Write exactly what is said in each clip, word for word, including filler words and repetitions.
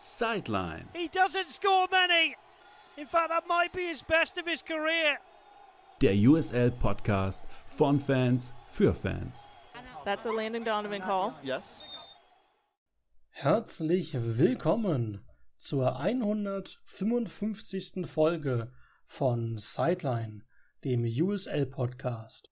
Sideline. He doesn't score many. In fact, that might be his best of his career. Der U S L-Podcast von Fans für Fans. That's a Landon Donovan call. Yes. Herzlich willkommen zur hundertfünfundfünfzigsten Folge von Sideline, dem U S L-Podcast.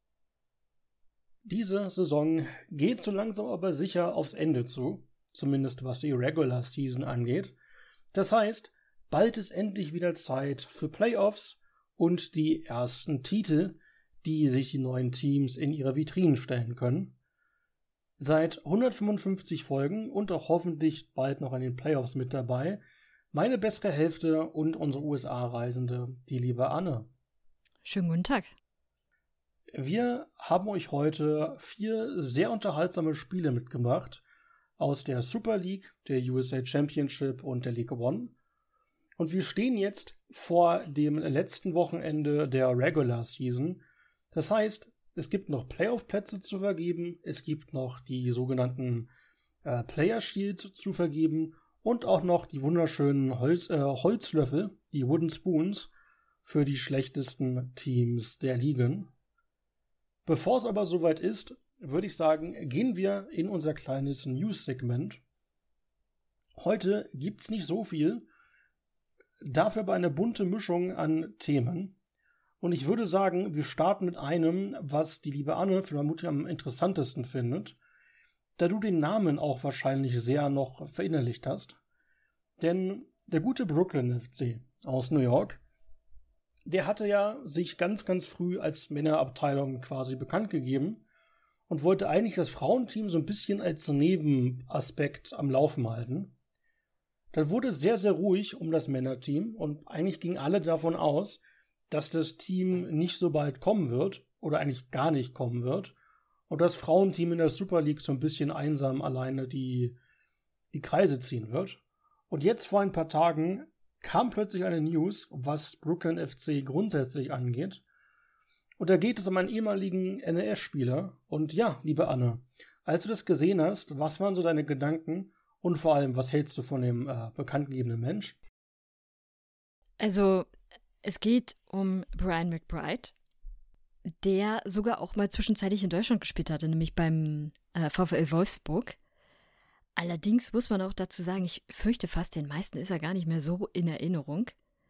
Diese Saison geht so langsam aber sicher aufs Ende zu, zumindest was die Regular Season angeht. Das heißt, bald ist endlich wieder Zeit für Playoffs und die ersten Titel, die sich die neuen Teams in ihre Vitrinen stellen können. Seit hundertfünfundfünfzig Folgen und auch hoffentlich bald noch an den Playoffs mit dabei, meine beste Hälfte und unsere U S A-Reisende, die liebe Anne. Schönen guten Tag. Wir haben euch heute vier sehr unterhaltsame Spiele mitgebracht aus der Super League, der U S A Championship und der League One. Und wir stehen jetzt vor dem letzten Wochenende der Regular Season. Das heißt, es gibt noch Playoff-Plätze zu vergeben, es gibt noch die sogenannten äh, Player Shield zu vergeben und auch noch die wunderschönen Holz, äh, Holzlöffel, die Wooden Spoons, für die schlechtesten Teams der Ligen. Bevor es aber soweit ist, würde ich sagen, gehen wir in unser kleines News-Segment. Heute gibt's nicht so viel, dafür aber eine bunte Mischung an Themen. Und ich würde sagen, wir starten mit einem, was die liebe Anne vermutlich am interessantesten findet, da du den Namen auch wahrscheinlich sehr noch verinnerlicht hast. Denn der gute Brooklyn F C aus New York, der hatte ja sich ganz, ganz früh als Männerabteilung quasi bekannt gegeben und wollte eigentlich das Frauenteam so ein bisschen als Nebenaspekt am Laufen halten. Dann wurde sehr, sehr ruhig um das Männerteam und eigentlich gingen alle davon aus, dass das Team nicht so bald kommen wird oder eigentlich gar nicht kommen wird und das Frauenteam in der Super League so ein bisschen einsam alleine die, die Kreise ziehen wird. Und jetzt vor ein paar Tagen kam plötzlich eine News, was Brooklyn F C grundsätzlich angeht. Und da geht es um einen ehemaligen N L S-Spieler. Und ja, liebe Anne, als du das gesehen hast, was waren so deine Gedanken und vor allem, was hältst du von dem äh, bekanntgegebenen Mensch? Also, es geht um Brian McBride, der sogar auch mal zwischenzeitlich in Deutschland gespielt hatte, nämlich beim äh, VfL Wolfsburg. Allerdings muss man auch dazu sagen, ich fürchte fast, den meisten ist er gar nicht mehr so in Erinnerung.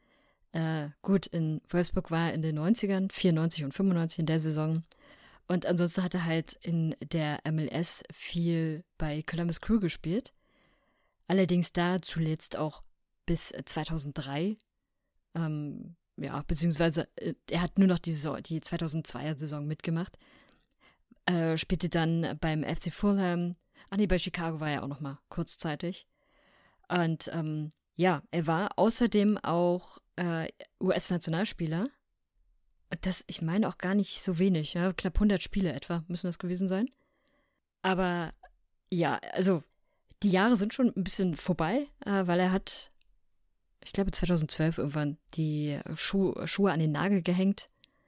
Äh, gut, in Wolfsburg war er in den neunzigern, vierundneunzig und fünfundneunzig in der Saison. Und ansonsten hat er halt in der M L S viel bei Columbus Crew gespielt. Allerdings da zuletzt auch bis zweitausenddrei. Ähm, ja, beziehungsweise äh, er hat nur noch die, Saison, die zweitausendzweier Saison mitgemacht. Äh, spielte dann beim F C Fulham. Ah nee, bei Chicago war er auch noch mal kurzzeitig. Und ähm, ja, er war außerdem auch äh, U S-Nationalspieler. Das, ich meine auch gar nicht so wenig, ja, knapp hundert Spiele etwa müssen das gewesen sein. Aber ja, also die Jahre sind schon ein bisschen vorbei, äh, weil er hat, ich glaube zweitausendzwölf irgendwann die Schuh, Schuhe an den Nagel gehängt.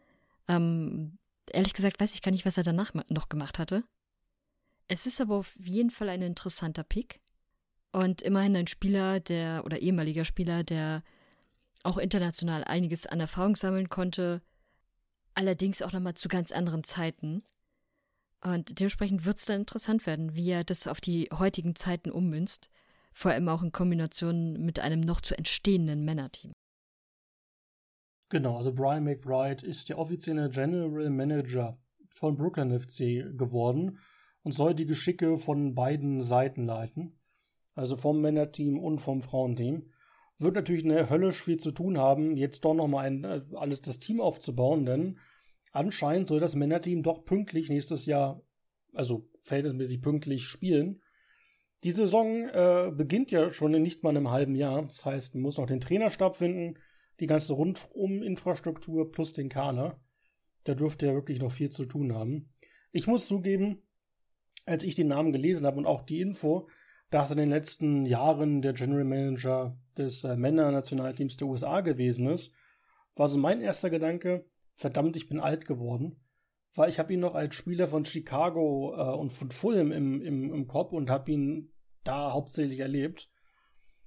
Ähm, ehrlich gesagt weiß ich gar nicht, was er danach noch gemacht hatte. Es ist aber auf jeden Fall ein interessanter Pick und immerhin ein Spieler, der oder ehemaliger Spieler, der auch international einiges an Erfahrung sammeln konnte, allerdings auch nochmal zu ganz anderen Zeiten. Und dementsprechend wird es dann interessant werden, wie er das auf die heutigen Zeiten ummünzt, vor allem auch in Kombination mit einem noch zu entstehenden Männerteam. Genau, also Brian McBride ist der offizielle General Manager von Brooklyn F C geworden und soll die Geschicke von beiden Seiten leiten, also vom Männerteam und vom Frauenteam. Wird natürlich eine höllisch viel zu tun haben, jetzt doch nochmal ein, alles das Team aufzubauen, denn anscheinend soll das Männerteam doch pünktlich nächstes Jahr, also verhältnismäßig pünktlich spielen. Die Saison äh, beginnt ja schon in nicht mal einem halben Jahr, das heißt, man muss noch den Trainerstab finden, die ganze Rundum-Infrastruktur plus den Kader. Da dürfte ja wirklich noch viel zu tun haben. Ich muss zugeben, als ich den Namen gelesen habe und auch die Info, dass er in den letzten Jahren der General Manager des äh, Männernationalteams der U S A gewesen ist, war so mein erster Gedanke, verdammt, ich bin alt geworden, weil ich habe ihn noch als Spieler von Chicago äh, und von Fulham im, im, im Kopf und habe ihn da hauptsächlich erlebt.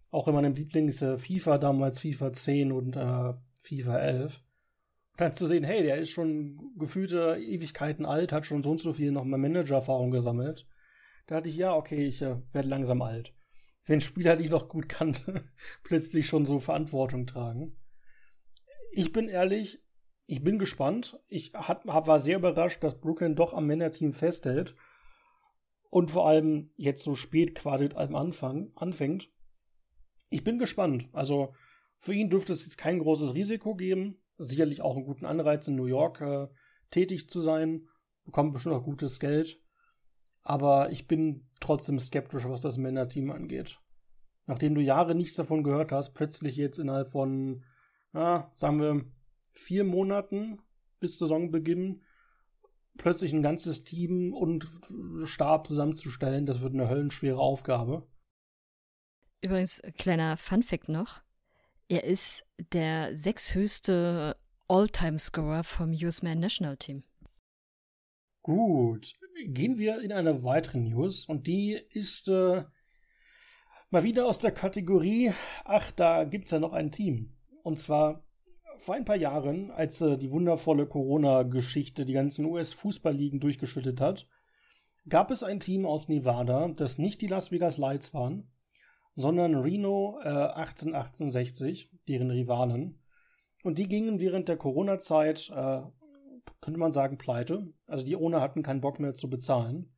Auch in meinem Lieblings-FIFA damals, FIFA zehn und äh, FIFA elf. Und dann zu sehen, hey, der ist schon gefühlte Ewigkeiten alt, hat schon so und so viel noch mal Manager-Erfahrung gesammelt. Da dachte ich, ja, okay, ich äh, werde langsam alt. Wenn ein Spieler, den ich noch gut kannte, plötzlich schon so Verantwortung tragen. Ich bin ehrlich, ich bin gespannt. Ich hat, hab, war sehr überrascht, dass Brooklyn doch am Männerteam festhält. Und vor allem jetzt so spät quasi mit allem Anfang, anfängt. Ich bin gespannt. Also für ihn dürfte es jetzt kein großes Risiko geben. Sicherlich auch einen guten Anreiz, in New York äh, tätig zu sein. Bekommt bestimmt auch gutes Geld. Aber ich bin trotzdem skeptisch, was das Männerteam angeht. Nachdem du Jahre nichts davon gehört hast, plötzlich jetzt innerhalb von, ja, sagen wir, vier Monaten bis Saisonbeginn plötzlich ein ganzes Team und Stab zusammenzustellen, das wird eine höllenschwere Aufgabe. Übrigens, kleiner Funfact noch. Er ist der sechsthöchste All-Time-Scorer vom U S Man National Team. Gut, gehen wir in eine weitere News und die ist äh, mal wieder aus der Kategorie, ach, da gibt's ja noch ein Team. Und zwar vor ein paar Jahren, als äh, die wundervolle Corona-Geschichte die ganzen U S-Fußballligen durchgeschüttet hat, gab es ein Team aus Nevada, das nicht die Las Vegas Lights waren, sondern Reno äh, achtzehn achtzehnhundertsechzig, deren Rivalen. Und die gingen während der Corona-Zeit, äh, könnte man sagen, pleite. Also die Owner hatten keinen Bock mehr zu bezahlen.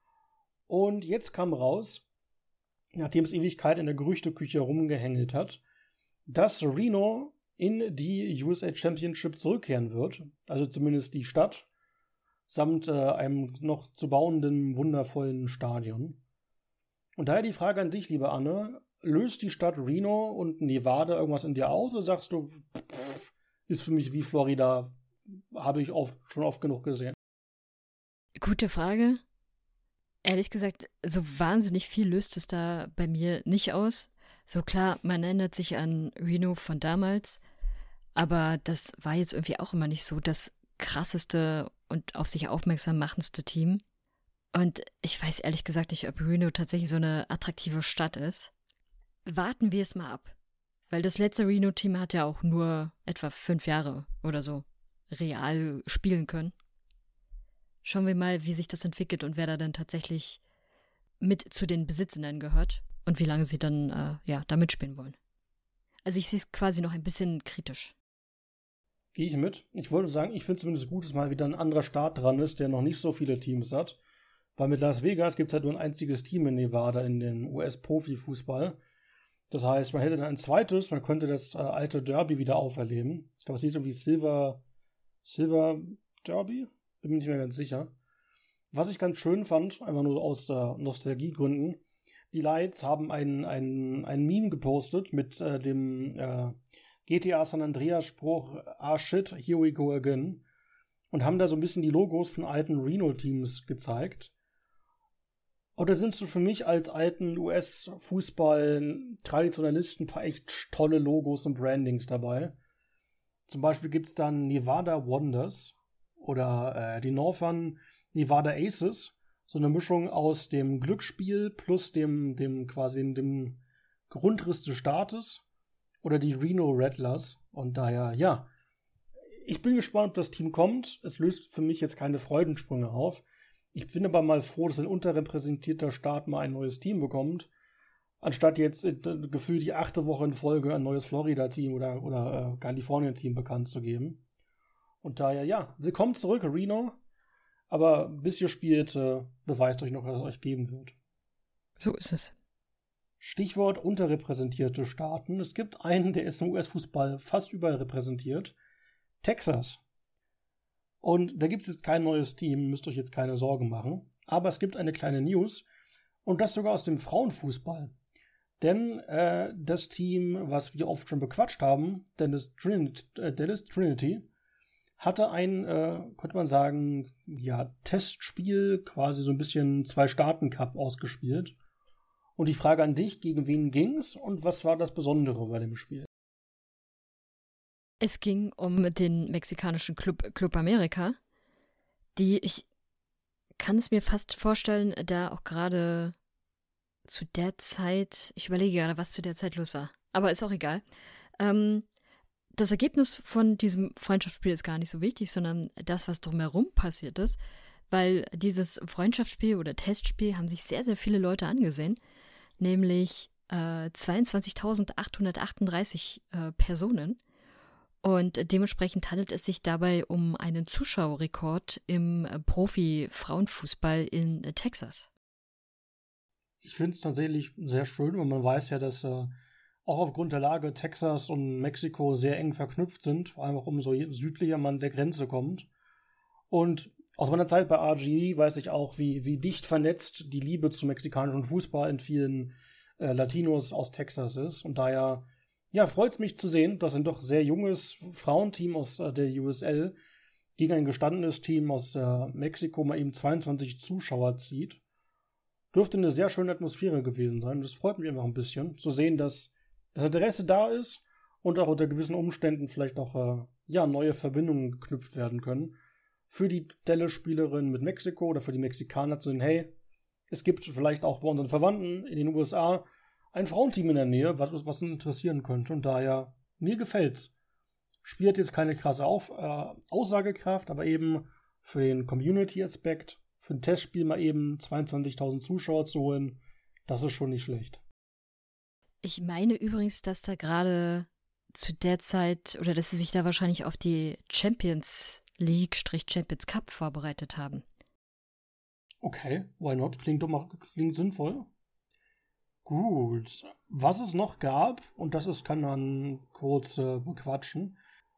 Und jetzt kam raus, nachdem es Ewigkeit in der Gerüchteküche rumgehängelt hat, dass Reno in die U S A Championship zurückkehren wird. Also zumindest die Stadt, samt äh, einem noch zu bauenden, wundervollen Stadion. Und daher die Frage an dich, liebe Anne, löst die Stadt Reno und Nevada irgendwas in dir aus oder sagst du, pff, ist für mich wie Florida, habe ich oft, schon oft genug gesehen? Gute Frage. Ehrlich gesagt, so wahnsinnig viel löst es da bei mir nicht aus. So klar, man erinnert sich an Reno von damals, aber das war jetzt irgendwie auch immer nicht so das krasseste und auf sich aufmerksam machendste Team. Und ich weiß ehrlich gesagt nicht, ob Reno tatsächlich so eine attraktive Stadt ist. Warten wir es mal ab. Weil das letzte Reno-Team hat ja auch nur etwa fünf Jahre oder so real spielen können. Schauen wir mal, wie sich das entwickelt und wer da dann tatsächlich mit zu den Besitzenden gehört und wie lange sie dann äh, ja, da mitspielen wollen. Also ich sehe es quasi noch ein bisschen kritisch. Gehe ich mit. Ich wollte sagen, ich finde zumindest gut, dass mal wieder ein anderer Staat dran ist, der noch nicht so viele Teams hat. Weil mit Las Vegas gibt es halt nur ein einziges Team in Nevada in den U S-Profifußball. Das heißt, man hätte dann ein zweites, man könnte das äh, alte Derby wieder auferleben. Ich glaube, es hieß irgendwie Silver, Silver Derby? Bin mir nicht mehr ganz sicher. Was ich ganz schön fand, einfach nur aus äh, Nostalgiegründen, die Lights haben ein, ein, ein Meme gepostet mit äh, dem äh, G T A San Andreas Spruch, ah shit, here we go again. Und haben da so ein bisschen die Logos von alten Reno-Teams gezeigt. Und da sind so für mich als alten U S-Fußball-Traditionalisten ein paar echt tolle Logos und Brandings dabei. Zum Beispiel gibt es dann Nevada Wonders oder äh, die Northern Nevada Aces. So eine Mischung aus dem Glücksspiel plus dem, dem quasi dem Grundriss des Staates. Oder die Reno Rattlers. Und daher, ja, ich bin gespannt, ob das Team kommt. Es löst für mich jetzt keine Freudensprünge auf. Ich bin aber mal froh, dass ein unterrepräsentierter Staat mal ein neues Team bekommt, anstatt jetzt äh, gefühlt die achte Woche in Folge ein neues Florida-Team oder, oder äh, Kalifornien-Team bekannt zu geben. Und daher, ja, willkommen zurück, Reno. Aber bis ihr spielt, äh, beweist euch noch, was es euch geben wird. So ist es. Stichwort unterrepräsentierte Staaten. Es gibt einen, der ist im U S-Fußball fast überall repräsentiert. Texas. Und da gibt es jetzt kein neues Team, müsst euch jetzt keine Sorgen machen. Aber es gibt eine kleine News und das sogar aus dem Frauenfußball. Denn äh, das Team, was wir oft schon bequatscht haben, Dallas Trinity, äh, Dallas Trinity hatte ein, äh, könnte man sagen, ja, Testspiel, quasi so ein bisschen Zwei-Staaten-Cup ausgespielt. Und die Frage an dich, gegen wen ging's und was war das Besondere bei dem Spiel? Es ging um den mexikanischen Club Club America, die, ich kann es mir fast vorstellen, da auch gerade zu der Zeit, ich überlege gerade, was zu der Zeit los war, aber ist auch egal. Ähm, das Ergebnis von diesem Freundschaftsspiel ist gar nicht so wichtig, sondern das, was drumherum passiert ist, weil dieses Freundschaftsspiel oder Testspiel haben sich sehr, sehr viele Leute angesehen, nämlich äh, zweiundzwanzigtausendachthundertachtunddreißig äh, Personen. Und dementsprechend handelt es sich dabei um einen Zuschauerrekord im äh, Profi-Frauenfußball in äh, Texas. Ich finde es tatsächlich sehr schön, und man weiß ja, dass äh, auch aufgrund der Lage Texas und Mexiko sehr eng verknüpft sind, vor allem auch umso südlicher man der Grenze kommt. Und aus meiner Zeit bei R G E weiß ich auch, wie, wie dicht vernetzt die Liebe zum mexikanischen Fußball in vielen äh, Latinos aus Texas ist. Und daher ja, freut es mich zu sehen, dass ein doch sehr junges Frauenteam aus äh, der U S L gegen ein gestandenes Team aus äh, Mexiko mal eben zweiundzwanzig Zuschauer zieht. Dürfte eine sehr schöne Atmosphäre gewesen sein. Das freut mich einfach ein bisschen, zu sehen, dass das Interesse da ist und auch unter gewissen Umständen vielleicht auch äh, ja, neue Verbindungen geknüpft werden können. Für die Dallas-Spielerin mit Mexiko oder für die Mexikaner zu sehen, hey, es gibt vielleicht auch bei unseren Verwandten in den U S A ein Frauenteam in der Nähe, was was uns interessieren könnte. Und daher, mir gefällt's. Spielt jetzt keine krasse Auf, äh, Aussagekraft, aber eben für den Community-Aspekt, für ein Testspiel mal eben zweiundzwanzigtausend Zuschauer zu holen, das ist schon nicht schlecht. Ich meine übrigens, dass da gerade zu der Zeit, oder dass sie sich da wahrscheinlich auf die Champions League-Champions Cup vorbereitet haben. Okay, why not? Klingt doch mal klingt sinnvoll. Gut, was es noch gab, und das ist, kann man kurz äh, bequatschen.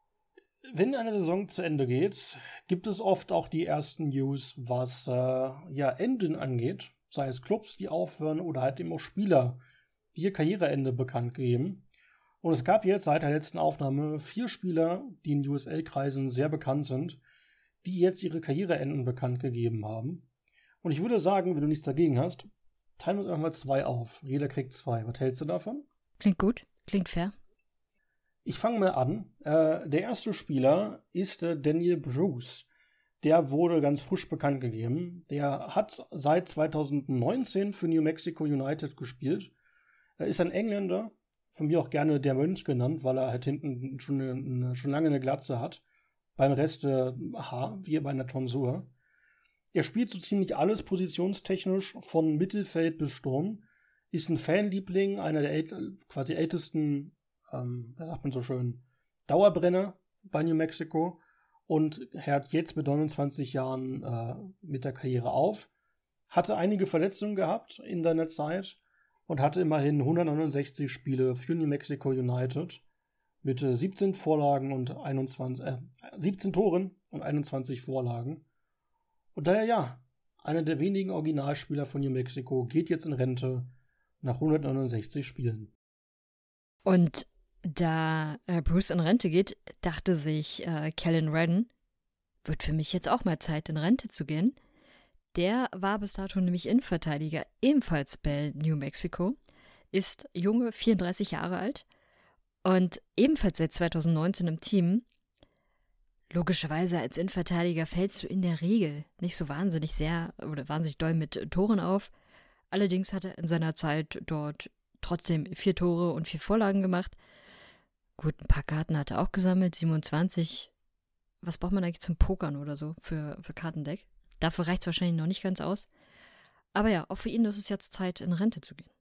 Wenn eine Saison zu Ende geht, gibt es oft auch die ersten News, was äh, ja Enden angeht. Sei es Clubs, die aufhören, oder halt eben auch Spieler, die ihr Karriereende bekannt geben. Und es gab jetzt seit der letzten Aufnahme vier Spieler, die in U S L-Kreisen sehr bekannt sind, die jetzt ihre Karriereenden bekannt gegeben haben. Und ich würde sagen, wenn du nichts dagegen hast, teilen wir uns einfach mal zwei auf. Jeder kriegt zwei. Was hältst du davon? Klingt gut, klingt fair. Ich fange mal an. Äh, der erste Spieler ist äh, Daniel Bruce. Der wurde ganz frisch bekannt gegeben. Der hat seit zweitausendneunzehn für New Mexico United gespielt. Er ist ein Engländer, von mir auch gerne der Mönch genannt, weil er halt hinten schon, eine, schon lange eine Glatze hat. Beim Rest äh, Haar, wie bei einer Tonsur. Er spielt so ziemlich alles positionstechnisch, von Mittelfeld bis Sturm. Ist ein Fanliebling, einer der äl- quasi ältesten, ähm, wie sagt man so schön, Dauerbrenner bei New Mexico. Und hört jetzt mit neunundzwanzig Jahren äh, mit der Karriere auf. Hatte einige Verletzungen gehabt in seiner Zeit und hatte immerhin hundertneunundsechzig Spiele für New Mexico United mit äh, siebzehn Vorlagen und einundzwanzig, äh, siebzehn Toren und einundzwanzig Vorlagen. Und daher ja, einer der wenigen Originalspieler von New Mexico geht jetzt in Rente nach hundertneunundsechzig Spielen. Und da äh, Bruce in Rente geht, dachte sich äh, Kellen Redden, wird für mich jetzt auch mal Zeit, in Rente zu gehen. Der war bis dato nämlich Innenverteidiger, ebenfalls bei New Mexico, ist junge, vierunddreißig Jahre alt und ebenfalls seit zweitausendneunzehn im Team. Logischerweise als Innenverteidiger fällst du in der Regel nicht so wahnsinnig sehr oder wahnsinnig doll mit Toren auf. Allerdings hat er in seiner Zeit dort trotzdem vier Tore und vier Vorlagen gemacht. Gut, ein paar Karten hat er auch gesammelt, siebenundzwanzig. Was braucht man eigentlich zum Pokern oder so für, für Kartendeck? Dafür reicht es wahrscheinlich noch nicht ganz aus. Aber ja, auch für ihn ist es jetzt Zeit, in Rente zu gehen.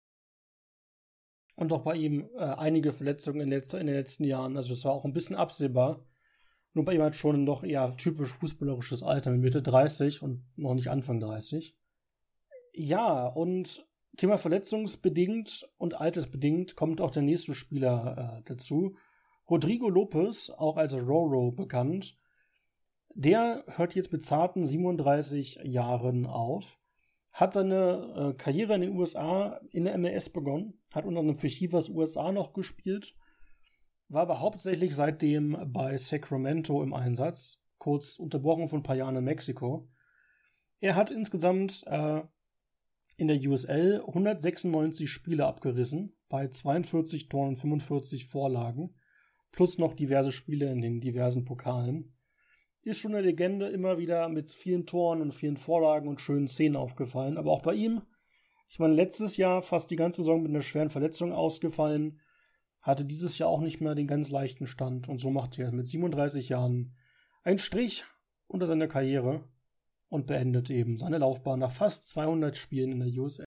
Und auch bei ihm äh, einige Verletzungen in, letzter, in den letzten Jahren. Also es war auch ein bisschen absehbar. Nur bei ihm hat schon ein doch eher typisch fußballerisches Alter mit Mitte dreißig und noch nicht Anfang dreißig. Ja, und Thema verletzungsbedingt und altersbedingt kommt auch der nächste Spieler äh, dazu. Rodrigo Lopez, auch als Roro bekannt. Der hört jetzt mit zarten siebenunddreißig Jahren auf. Hat seine äh, Karriere in den U S A in der M L S begonnen. Hat unter anderem für Chivas U S A noch gespielt. War aber hauptsächlich seitdem bei Sacramento im Einsatz. Kurz unterbrochen von ein paar Jahren in Mexiko. Er hat insgesamt äh, in der U S L hundertsechsundneunzig Spiele abgerissen. Bei zweiundvierzig Toren und fünfundvierzig Vorlagen. Plus noch diverse Spiele in den diversen Pokalen. Ist schon eine Legende, immer wieder mit vielen Toren und vielen Vorlagen und schönen Szenen aufgefallen. Aber auch bei ihm Ich meine, letztes Jahr fast die ganze Saison mit einer schweren Verletzung ausgefallen, hatte dieses Jahr auch nicht mehr den ganz leichten Stand und so macht er mit siebenunddreißig Jahren einen Strich unter seiner Karriere und beendet eben seine Laufbahn nach fast zweihundert Spielen in der U S L.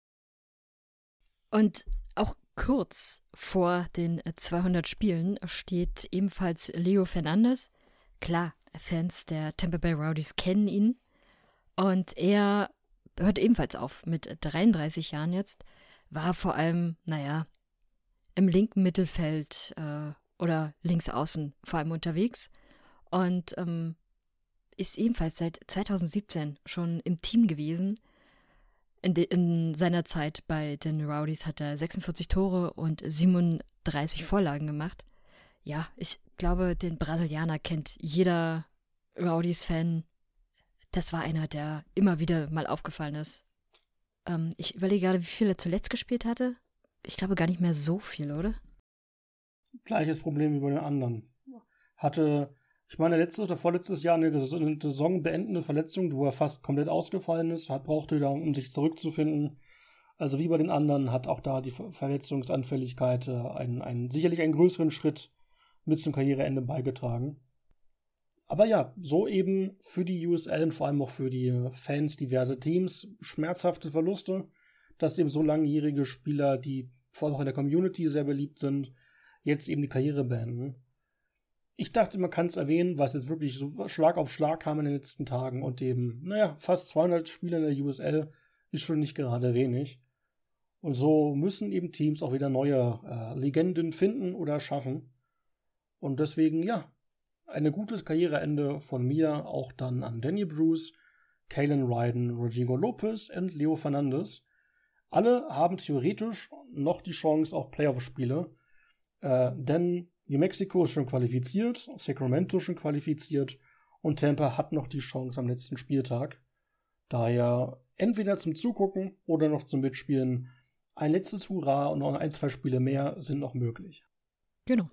Und auch kurz vor den zweihundert Spielen steht ebenfalls Leo Fernandes. Klar, Fans der Tampa Bay Rowdies kennen ihn. Und er hört ebenfalls auf mit dreiunddreißig Jahren jetzt. War vor allem, naja, im linken Mittelfeld äh, oder links außen vor allem unterwegs. Und ähm, ist ebenfalls seit zweitausendsiebzehn schon im Team gewesen. In, de, in seiner Zeit bei den Rowdies hat er sechsundvierzig Tore und siebenunddreißig Vorlagen gemacht. Ja, ich glaube, den Brasilianer kennt jeder Rowdies-Fan. Das war einer, der immer wieder mal aufgefallen ist. Ähm, ich überlege gerade, wie viel er zuletzt gespielt hatte. Ich glaube gar nicht mehr so viel, oder? Gleiches Problem wie bei den anderen. Hatte, ich meine, letztes oder vorletztes Jahr eine Saison beendende Verletzung, wo er fast komplett ausgefallen ist, hat brauchte wieder, um sich zurückzufinden. Also wie bei den anderen hat auch da die Verletzungsanfälligkeit äh, einen, einen, sicherlich einen größeren Schritt mit zum Karriereende beigetragen. Aber ja, so eben für die U S L und vor allem auch für die Fans diverse Teams schmerzhafte Verluste, dass eben so langjährige Spieler, die vor allem auch in der Community sehr beliebt sind, jetzt eben die Karriere beenden. Ich dachte, man kann es erwähnen, was jetzt wirklich so Schlag auf Schlag kam in den letzten Tagen und eben, naja, fast zweihundert Spieler in der U S L ist schon nicht gerade wenig. Und so müssen eben Teams auch wieder neue äh, Legenden finden oder schaffen. Und deswegen, ja, ein gutes Karriereende von mir auch dann an Danny Bruce, Kalen Ryden, Rodrigo Lopez und Leo Fernandes. Alle haben theoretisch noch die Chance auf Playoff-Spiele, äh, denn New Mexico ist schon qualifiziert, Sacramento schon qualifiziert und Tampa hat noch die Chance am letzten Spieltag. Daher entweder zum Zugucken oder noch zum Mitspielen ein letztes Hurra und noch ein, zwei Spiele mehr sind noch möglich. Genau.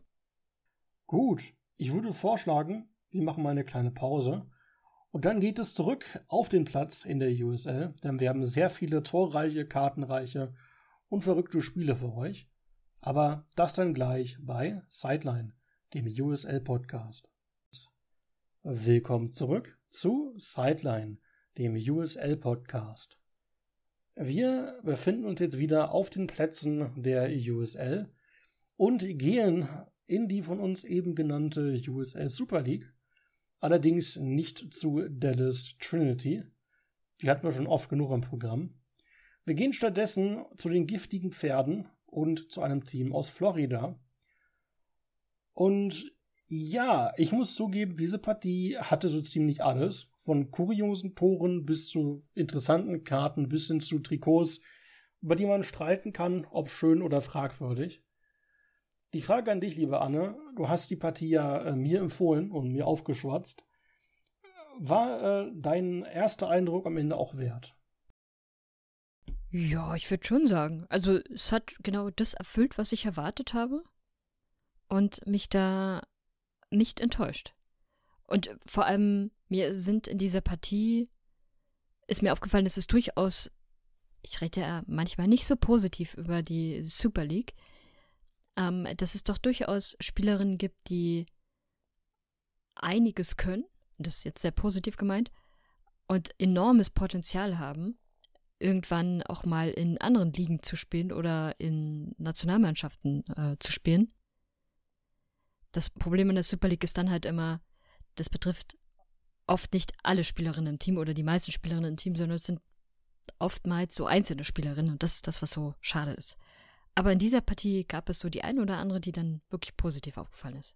Gut, ich würde vorschlagen, wir machen mal eine kleine Pause und dann geht es zurück auf den Platz in der U S L, denn wir haben sehr viele torreiche, kartenreiche und verrückte Spiele für euch. Aber das dann gleich bei Sideline, dem U S L-Podcast. Willkommen zurück zu Sideline, dem U S L-Podcast. Wir befinden uns jetzt wieder auf den Plätzen der U S L und gehen in die von uns eben genannte U S L Super League, allerdings nicht zu Dallas Trinity. Die hatten wir schon oft genug im Programm. Wir gehen stattdessen zu den giftigen Pferden und zu einem Team aus Florida. Und ja, ich muss zugeben, diese Partie hatte so ziemlich alles. Von kuriosen Toren bis zu interessanten Karten, bis hin zu Trikots, über die man streiten kann, ob schön oder fragwürdig. Die Frage an dich, liebe Anne, du hast die Partie ja äh, mir empfohlen und mir aufgeschwatzt. War äh, dein erster Eindruck am Ende auch wert? Ja, ich würde schon sagen. Also es hat genau das erfüllt, was ich erwartet habe und mich da nicht enttäuscht. Und vor allem, mir sind in dieser Partie, ist mir aufgefallen, dass es durchaus, ich rede ja manchmal nicht so positiv über die Super League, ähm, dass es doch durchaus Spielerinnen gibt, die einiges können, das ist jetzt sehr positiv gemeint, und enormes Potenzial haben, irgendwann auch mal in anderen Ligen zu spielen oder in Nationalmannschaften äh, zu spielen. Das Problem in der Super League ist dann halt immer, das betrifft oft nicht alle Spielerinnen im Team oder die meisten Spielerinnen im Team, sondern es sind oftmals so einzelne Spielerinnen und das ist das, was so schade ist. Aber in dieser Partie gab es so die eine oder andere, die dann wirklich positiv aufgefallen ist.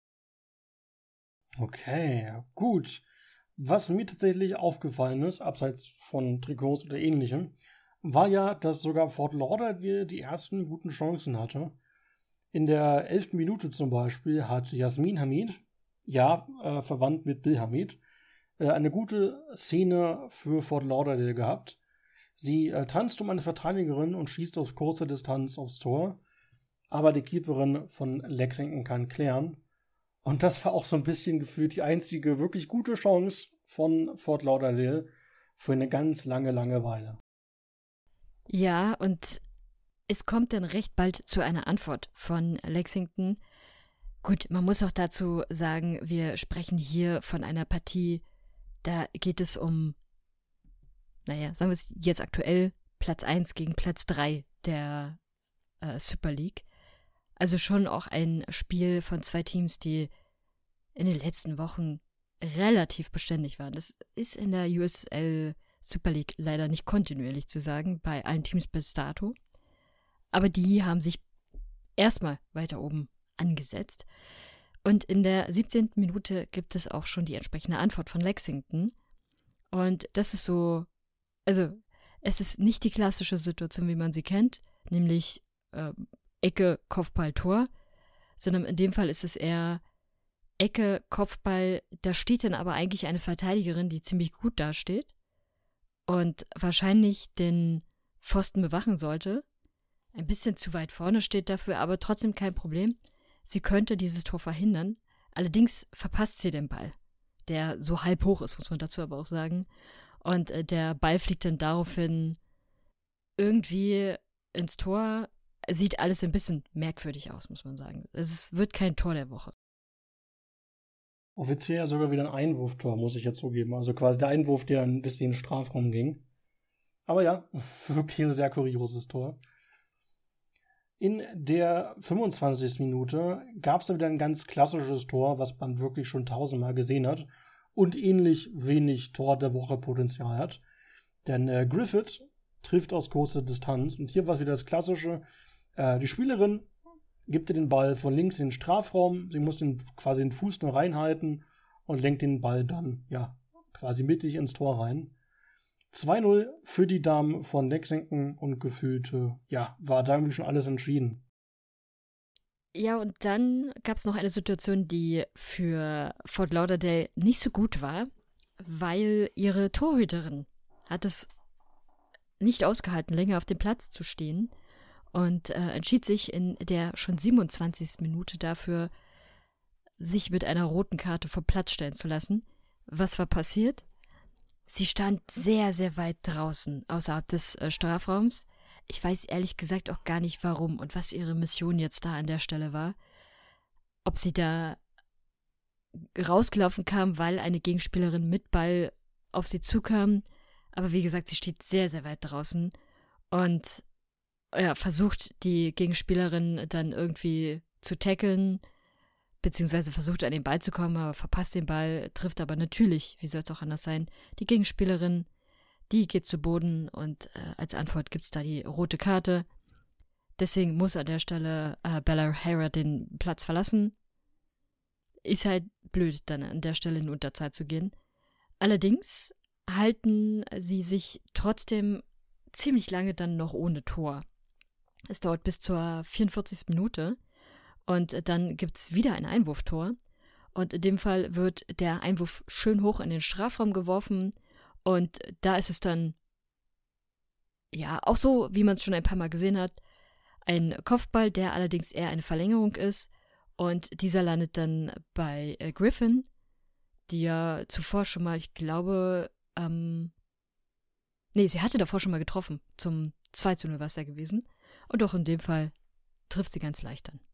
Okay, gut. Was mir tatsächlich aufgefallen ist, abseits von Trikots oder ähnlichem, war ja, dass sogar Fort Lauderdale die ersten guten Chancen hatte. In der elften Minute zum Beispiel hat Jasmin Hamid, ja, äh, verwandt mit Bill Hamid, äh, eine gute Szene für Fort Lauderdale gehabt. Sie äh, tanzt um eine Verteidigerin und schießt auf kurze Distanz aufs Tor, aber die Keeperin von Lexington kann klären. Und das war auch so ein bisschen gefühlt die einzige wirklich gute Chance von Fort Lauderdale für eine ganz lange, lange Weile. Ja, und es kommt dann recht bald zu einer Antwort von Lexington. Gut, man muss auch dazu sagen, wir sprechen hier von einer Partie, da geht es um, naja, sagen wir es jetzt aktuell, Platz eins gegen Platz drei der äh, Super League. Also schon auch ein Spiel von zwei Teams, die in den letzten Wochen relativ beständig waren. Das ist in der U S L Super League leider nicht kontinuierlich zu sagen, bei allen Teams bis dato. Aber die haben sich erstmal weiter oben angesetzt. Und in der siebzehnten Minute gibt es auch schon die entsprechende Antwort von Lexington. Und das ist so, also es ist nicht die klassische Situation, wie man sie kennt, nämlich äh, Ecke, Kopfball, Tor, sondern in dem Fall ist es eher Ecke, Kopfball, da steht dann aber eigentlich eine Verteidigerin, die ziemlich gut dasteht und wahrscheinlich den Pfosten bewachen sollte. Ein bisschen zu weit vorne steht dafür, aber trotzdem kein Problem. Sie könnte dieses Tor verhindern. Allerdings verpasst sie den Ball, der so halb hoch ist, muss man dazu aber auch sagen. Und äh, der Ball fliegt dann daraufhin irgendwie ins Tor. Sieht alles ein bisschen merkwürdig aus, muss man sagen. Es wird kein Tor der Woche. Offiziell ja sogar wieder ein Einwurftor, muss ich jetzt zugeben. Also quasi der Einwurf, der ein bisschen in den Strafraum ging. Aber ja, wirklich ein sehr kurioses Tor. In der fünfundzwanzigsten Minute gab es da wieder ein ganz klassisches Tor, was man wirklich schon tausendmal gesehen hat und ähnlich wenig Tor der Woche Potenzial hat. Denn äh, Griffith trifft aus kurzer Distanz und hier war es wieder das klassische, äh, die Spielerin gibt ihr den Ball von links in den Strafraum, sie muss den, quasi den Fuß nur reinhalten und lenkt den Ball dann ja quasi mittig ins Tor rein. zwei null für die Damen von Lexington und gefühlt, äh, ja, war damit schon alles entschieden. Ja, und dann gab es noch eine Situation, die für Fort Lauderdale nicht so gut war, weil ihre Torhüterin hat es nicht ausgehalten, länger auf dem Platz zu stehen und äh, entschied sich in der schon siebenundzwanzigsten Minute dafür, sich mit einer roten Karte vom Platz stellen zu lassen. Was war passiert? Sie stand sehr, sehr weit draußen außerhalb des äh, Strafraums. Ich weiß ehrlich gesagt auch gar nicht, warum und was ihre Mission jetzt da an der Stelle war. Ob sie da rausgelaufen kam, weil eine Gegenspielerin mit Ball auf sie zukam. Aber wie gesagt, sie steht sehr, sehr weit draußen und ja, versucht die Gegenspielerin dann irgendwie zu tackeln, beziehungsweise versucht an den Ball zu kommen, aber verpasst den Ball, trifft aber natürlich, wie soll es auch anders sein, die Gegenspielerin, die geht zu Boden und äh, als Antwort gibt es da die rote Karte. Deswegen muss an der Stelle äh, Bella O'Hara den Platz verlassen. Ist halt blöd, dann an der Stelle in Unterzahl zu gehen. Allerdings halten sie sich trotzdem ziemlich lange dann noch ohne Tor. Es dauert bis zur vierundvierzigsten Minute. Und dann gibt es wieder ein Einwurftor. Und in dem Fall wird der Einwurf schön hoch in den Strafraum geworfen. Und da ist es dann, ja, auch so, wie man es schon ein paar Mal gesehen hat, ein Kopfball, der allerdings eher eine Verlängerung ist. Und dieser landet dann bei äh, Griffin, die ja zuvor schon mal, ich glaube, ähm, nee, sie hatte davor schon mal getroffen. Zum zwei zu null war es ja gewesen. Und auch in dem Fall trifft sie ganz leicht dann.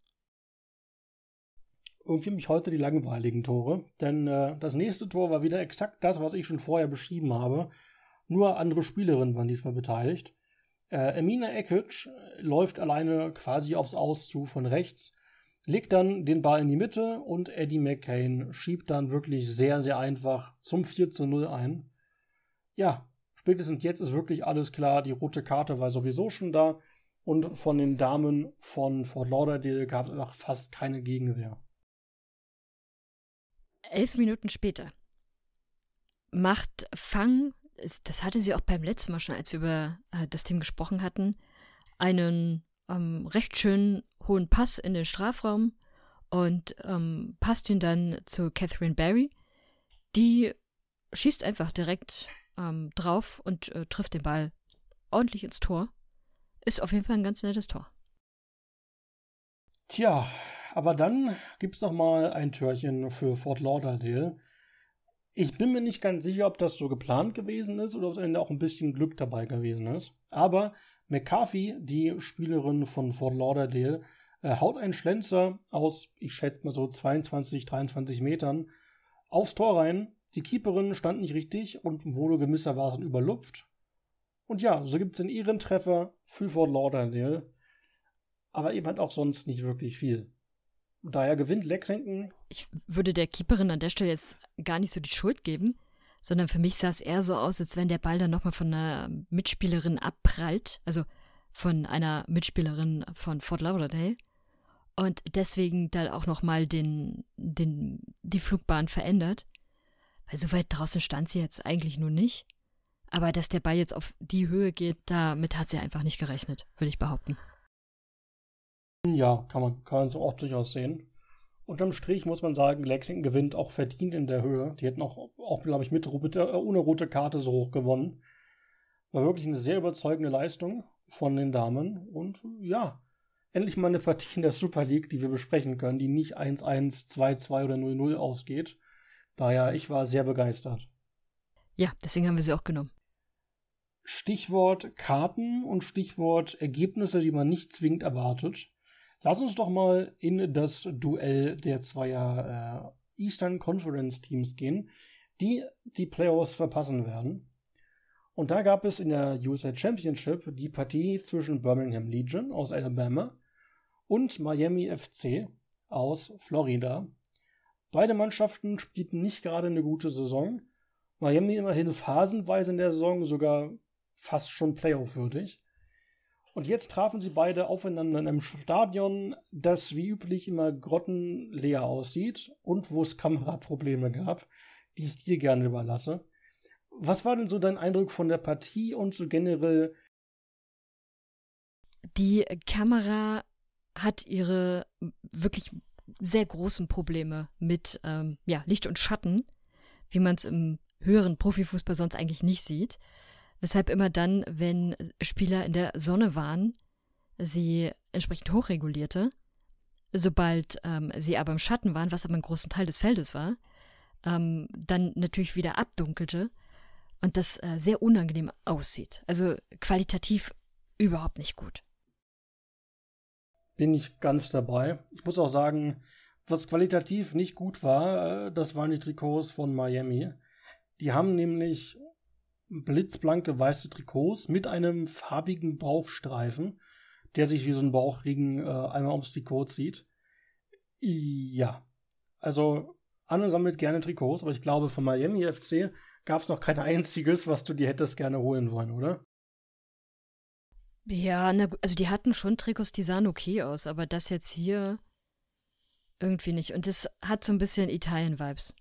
Irgendwie mich heute die langweiligen Tore, denn äh, das nächste Tor war wieder exakt das, was ich schon vorher beschrieben habe. Nur andere Spielerinnen waren diesmal beteiligt. Äh, Emina Ekic läuft alleine quasi aufs Aus zu von rechts, legt dann den Ball in die Mitte und Eddie McCain schiebt dann wirklich sehr, sehr einfach zum vier zu null ein. Ja, spätestens jetzt ist wirklich alles klar, die rote Karte war sowieso schon da und von den Damen von Fort Lauderdale gab es auch fast keine Gegenwehr. Elf Minuten später macht Fang, das hatte sie auch beim letzten Mal schon, als wir über äh, das Team gesprochen hatten, einen ähm, recht schönen hohen Pass in den Strafraum und ähm, passt ihn dann zu Catherine Barry. Die schießt einfach direkt ähm, drauf und äh, trifft den Ball ordentlich ins Tor. Ist auf jeden Fall ein ganz nettes Tor. Tja, aber dann gibt es noch mal ein Törchen für Fort Lauderdale. Ich bin mir nicht ganz sicher, ob das so geplant gewesen ist oder ob am Ende auch ein bisschen Glück dabei gewesen ist. Aber McCarthy, die Spielerin von Fort Lauderdale, äh, haut einen Schlenzer aus, ich schätze mal so zweiundzwanzig, dreiundzwanzig Metern aufs Tor rein. Die Keeperin stand nicht richtig und wurde gewissermaßen überlupft. Und ja, so gibt es einen Ehrentreffer für Fort Lauderdale, aber eben halt auch sonst nicht wirklich viel. Daher gewinnt Lexington. Ich würde der Keeperin an der Stelle jetzt gar nicht so die Schuld geben, sondern für mich sah es eher so aus, als wenn der Ball dann nochmal von einer Mitspielerin abprallt, also von einer Mitspielerin von Fort Lauderdale und deswegen dann auch nochmal den, den, die Flugbahn verändert. Weil so weit draußen stand sie jetzt eigentlich nur nicht. Aber dass der Ball jetzt auf die Höhe geht, damit hat sie einfach nicht gerechnet, würde ich behaupten. Ja, kann man, kann man so auch durchaus sehen. Unterm Strich muss man sagen, Lexington gewinnt auch verdient in der Höhe. Die hätten auch, auch glaube ich, mit, mit, ohne rote Karte so hoch gewonnen. War wirklich eine sehr überzeugende Leistung von den Damen. Und ja, endlich mal eine Partie in der Super League, die wir besprechen können, die nicht eins eins, zwei zwei oder null null ausgeht. Daher, ich war sehr begeistert. Ja, deswegen haben wir sie auch genommen. Stichwort Karten und Stichwort Ergebnisse, die man nicht zwingend erwartet. Lass uns doch mal in das Duell der zweier äh, Eastern Conference Teams gehen, die die Playoffs verpassen werden. Und da gab es in der U S A Championship die Partie zwischen Birmingham Legion aus Alabama und Miami F C aus Florida. Beide Mannschaften spielten nicht gerade eine gute Saison. Miami immerhin phasenweise in der Saison sogar fast schon Playoff-würdig. Und jetzt trafen sie beide aufeinander in einem Stadion, das wie üblich immer grottenleer aussieht und wo es Kameraprobleme gab, die ich dir gerne überlasse. Was war denn so dein Eindruck von der Partie und so generell? Die Kamera hat ihre wirklich sehr großen Probleme mit ähm, ja, Licht und Schatten, wie man es im höheren Profifußball sonst eigentlich nicht sieht. Weshalb immer dann, wenn Spieler in der Sonne waren, sie entsprechend hochregulierte. Sobald ähm, sie aber im Schatten waren, was aber einen großen Teil des Feldes war, ähm, dann natürlich wieder abdunkelte und das äh, sehr unangenehm aussieht. Also qualitativ überhaupt nicht gut. Bin ich ganz dabei. Ich muss auch sagen, was qualitativ nicht gut war, äh, das waren die Trikots von Miami. Die haben nämlich blitzblanke weiße Trikots mit einem farbigen Bauchstreifen, der sich wie so ein Bauchring äh, einmal ums Trikot zieht. Ja, also Anne sammelt gerne Trikots, aber ich glaube, von Miami F C gab es noch kein einziges, was du dir hättest gerne holen wollen, oder? Ja, na, also die hatten schon Trikots, die sahen okay aus, aber das jetzt hier irgendwie nicht. Und das hat so ein bisschen Italien-Vibes.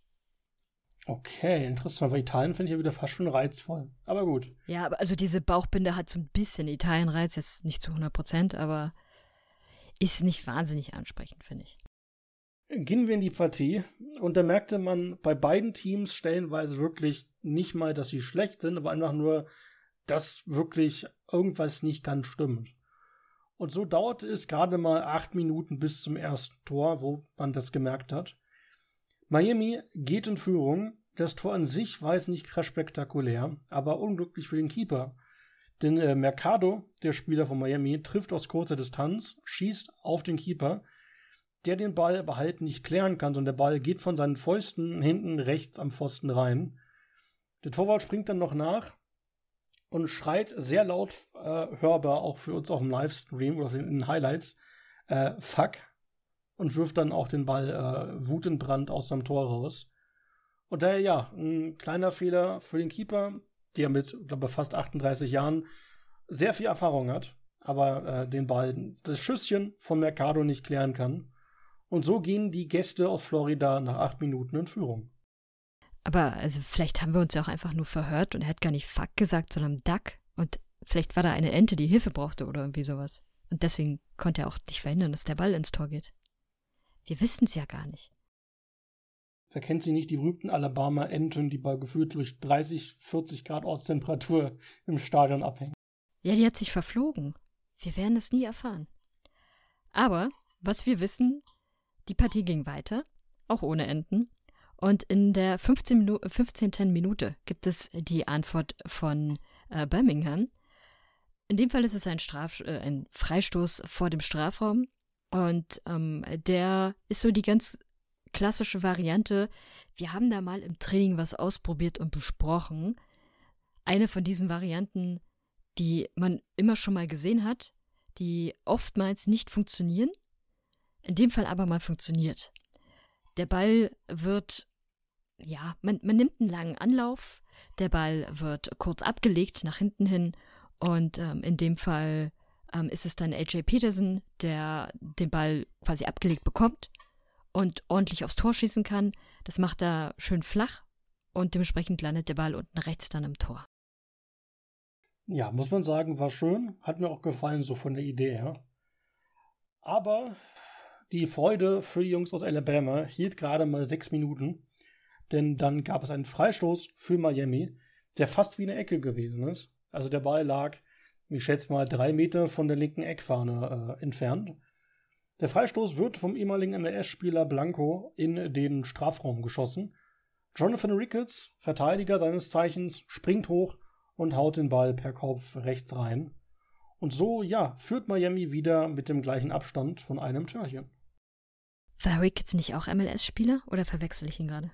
Okay, interessant, weil Italien finde ich ja wieder fast schon reizvoll. Aber gut. Ja, aber also diese Bauchbinde hat so ein bisschen Italien-Reiz, jetzt nicht zu hundert Prozent, aber ist nicht wahnsinnig ansprechend, finde ich. Gehen wir in die Partie und da merkte man bei beiden Teams stellenweise wirklich nicht mal, dass sie schlecht sind, aber einfach nur, dass wirklich irgendwas nicht ganz stimmt. Und so dauerte es gerade mal acht Minuten bis zum ersten Tor, wo man das gemerkt hat. Miami geht in Führung. Das Tor an sich war jetzt nicht krass spektakulär, aber unglücklich für den Keeper. Denn äh, Mercado, der Spieler von Miami, trifft aus kurzer Distanz, schießt auf den Keeper, der den Ball aber halt nicht klären kann, sondern der Ball geht von seinen Fäusten hinten rechts am Pfosten rein. Der Torwart springt dann noch nach und schreit sehr laut äh, hörbar, auch für uns auf dem Livestream oder in den Highlights, äh, fuck, und wirft dann auch den Ball äh, wutentbrannt aus seinem Tor raus. Und daher ja, ein kleiner Fehler für den Keeper, der mit, glaube ich, fast achtunddreißig Jahren sehr viel Erfahrung hat, aber äh, den Ball, das Schüsschen von Mercado nicht klären kann. Und so gehen die Gäste aus Florida nach acht Minuten in Führung. Aber also vielleicht haben wir uns ja auch einfach nur verhört und er hat gar nicht Fuck gesagt, sondern Duck. Und vielleicht war da eine Ente, die Hilfe brauchte oder irgendwie sowas. Und deswegen konnte er auch nicht verhindern, dass der Ball ins Tor geht. Wir wissen es ja gar nicht. Wer kennt sie nicht, die berühmten Alabama-Enten, die bei gefühlt durch dreißig, vierzig Grad Ortstemperatur im Stadion abhängen? Ja, die hat sich verflogen. Wir werden es nie erfahren. Aber, was wir wissen, die Partie ging weiter, auch ohne Enten. Und in der fünfzehnten Minute gibt es die Antwort von äh, Birmingham. in dem Fall ist es ein, Straf, äh, ein Freistoß vor dem Strafraum. Und ähm, der ist so die ganz klassische Variante. Wir haben da mal im Training was ausprobiert und besprochen. Eine von diesen Varianten, die man immer schon mal gesehen hat, die oftmals nicht funktionieren, in dem Fall aber mal funktioniert. Der Ball wird, ja, man, man nimmt einen langen Anlauf, der Ball wird kurz abgelegt nach hinten hin und ähm, in dem Fall ähm, ist es dann A J Peterson, der den Ball quasi abgelegt bekommt und ordentlich aufs Tor schießen kann. Das macht er schön flach und dementsprechend landet der Ball unten rechts dann im Tor. Ja, muss man sagen, war schön. Hat mir auch gefallen, so von der Idee her. Aber die Freude für die Jungs aus Alabama hielt gerade mal sechs Minuten. Denn dann gab es einen Freistoß für Miami, der fast wie eine Ecke gewesen ist. Also der Ball lag, ich schätze mal, drei Meter von der linken Eckfahne äh, entfernt. Der Freistoß wird vom ehemaligen M L S-Spieler Blanco in den Strafraum geschossen. Jonathan Ricketts, Verteidiger seines Zeichens, springt hoch und haut den Ball per Kopf rechts rein. Und so, ja, führt Miami wieder mit dem gleichen Abstand von einem Törchen. War Ricketts nicht auch M L S-Spieler oder verwechsel ich ihn gerade?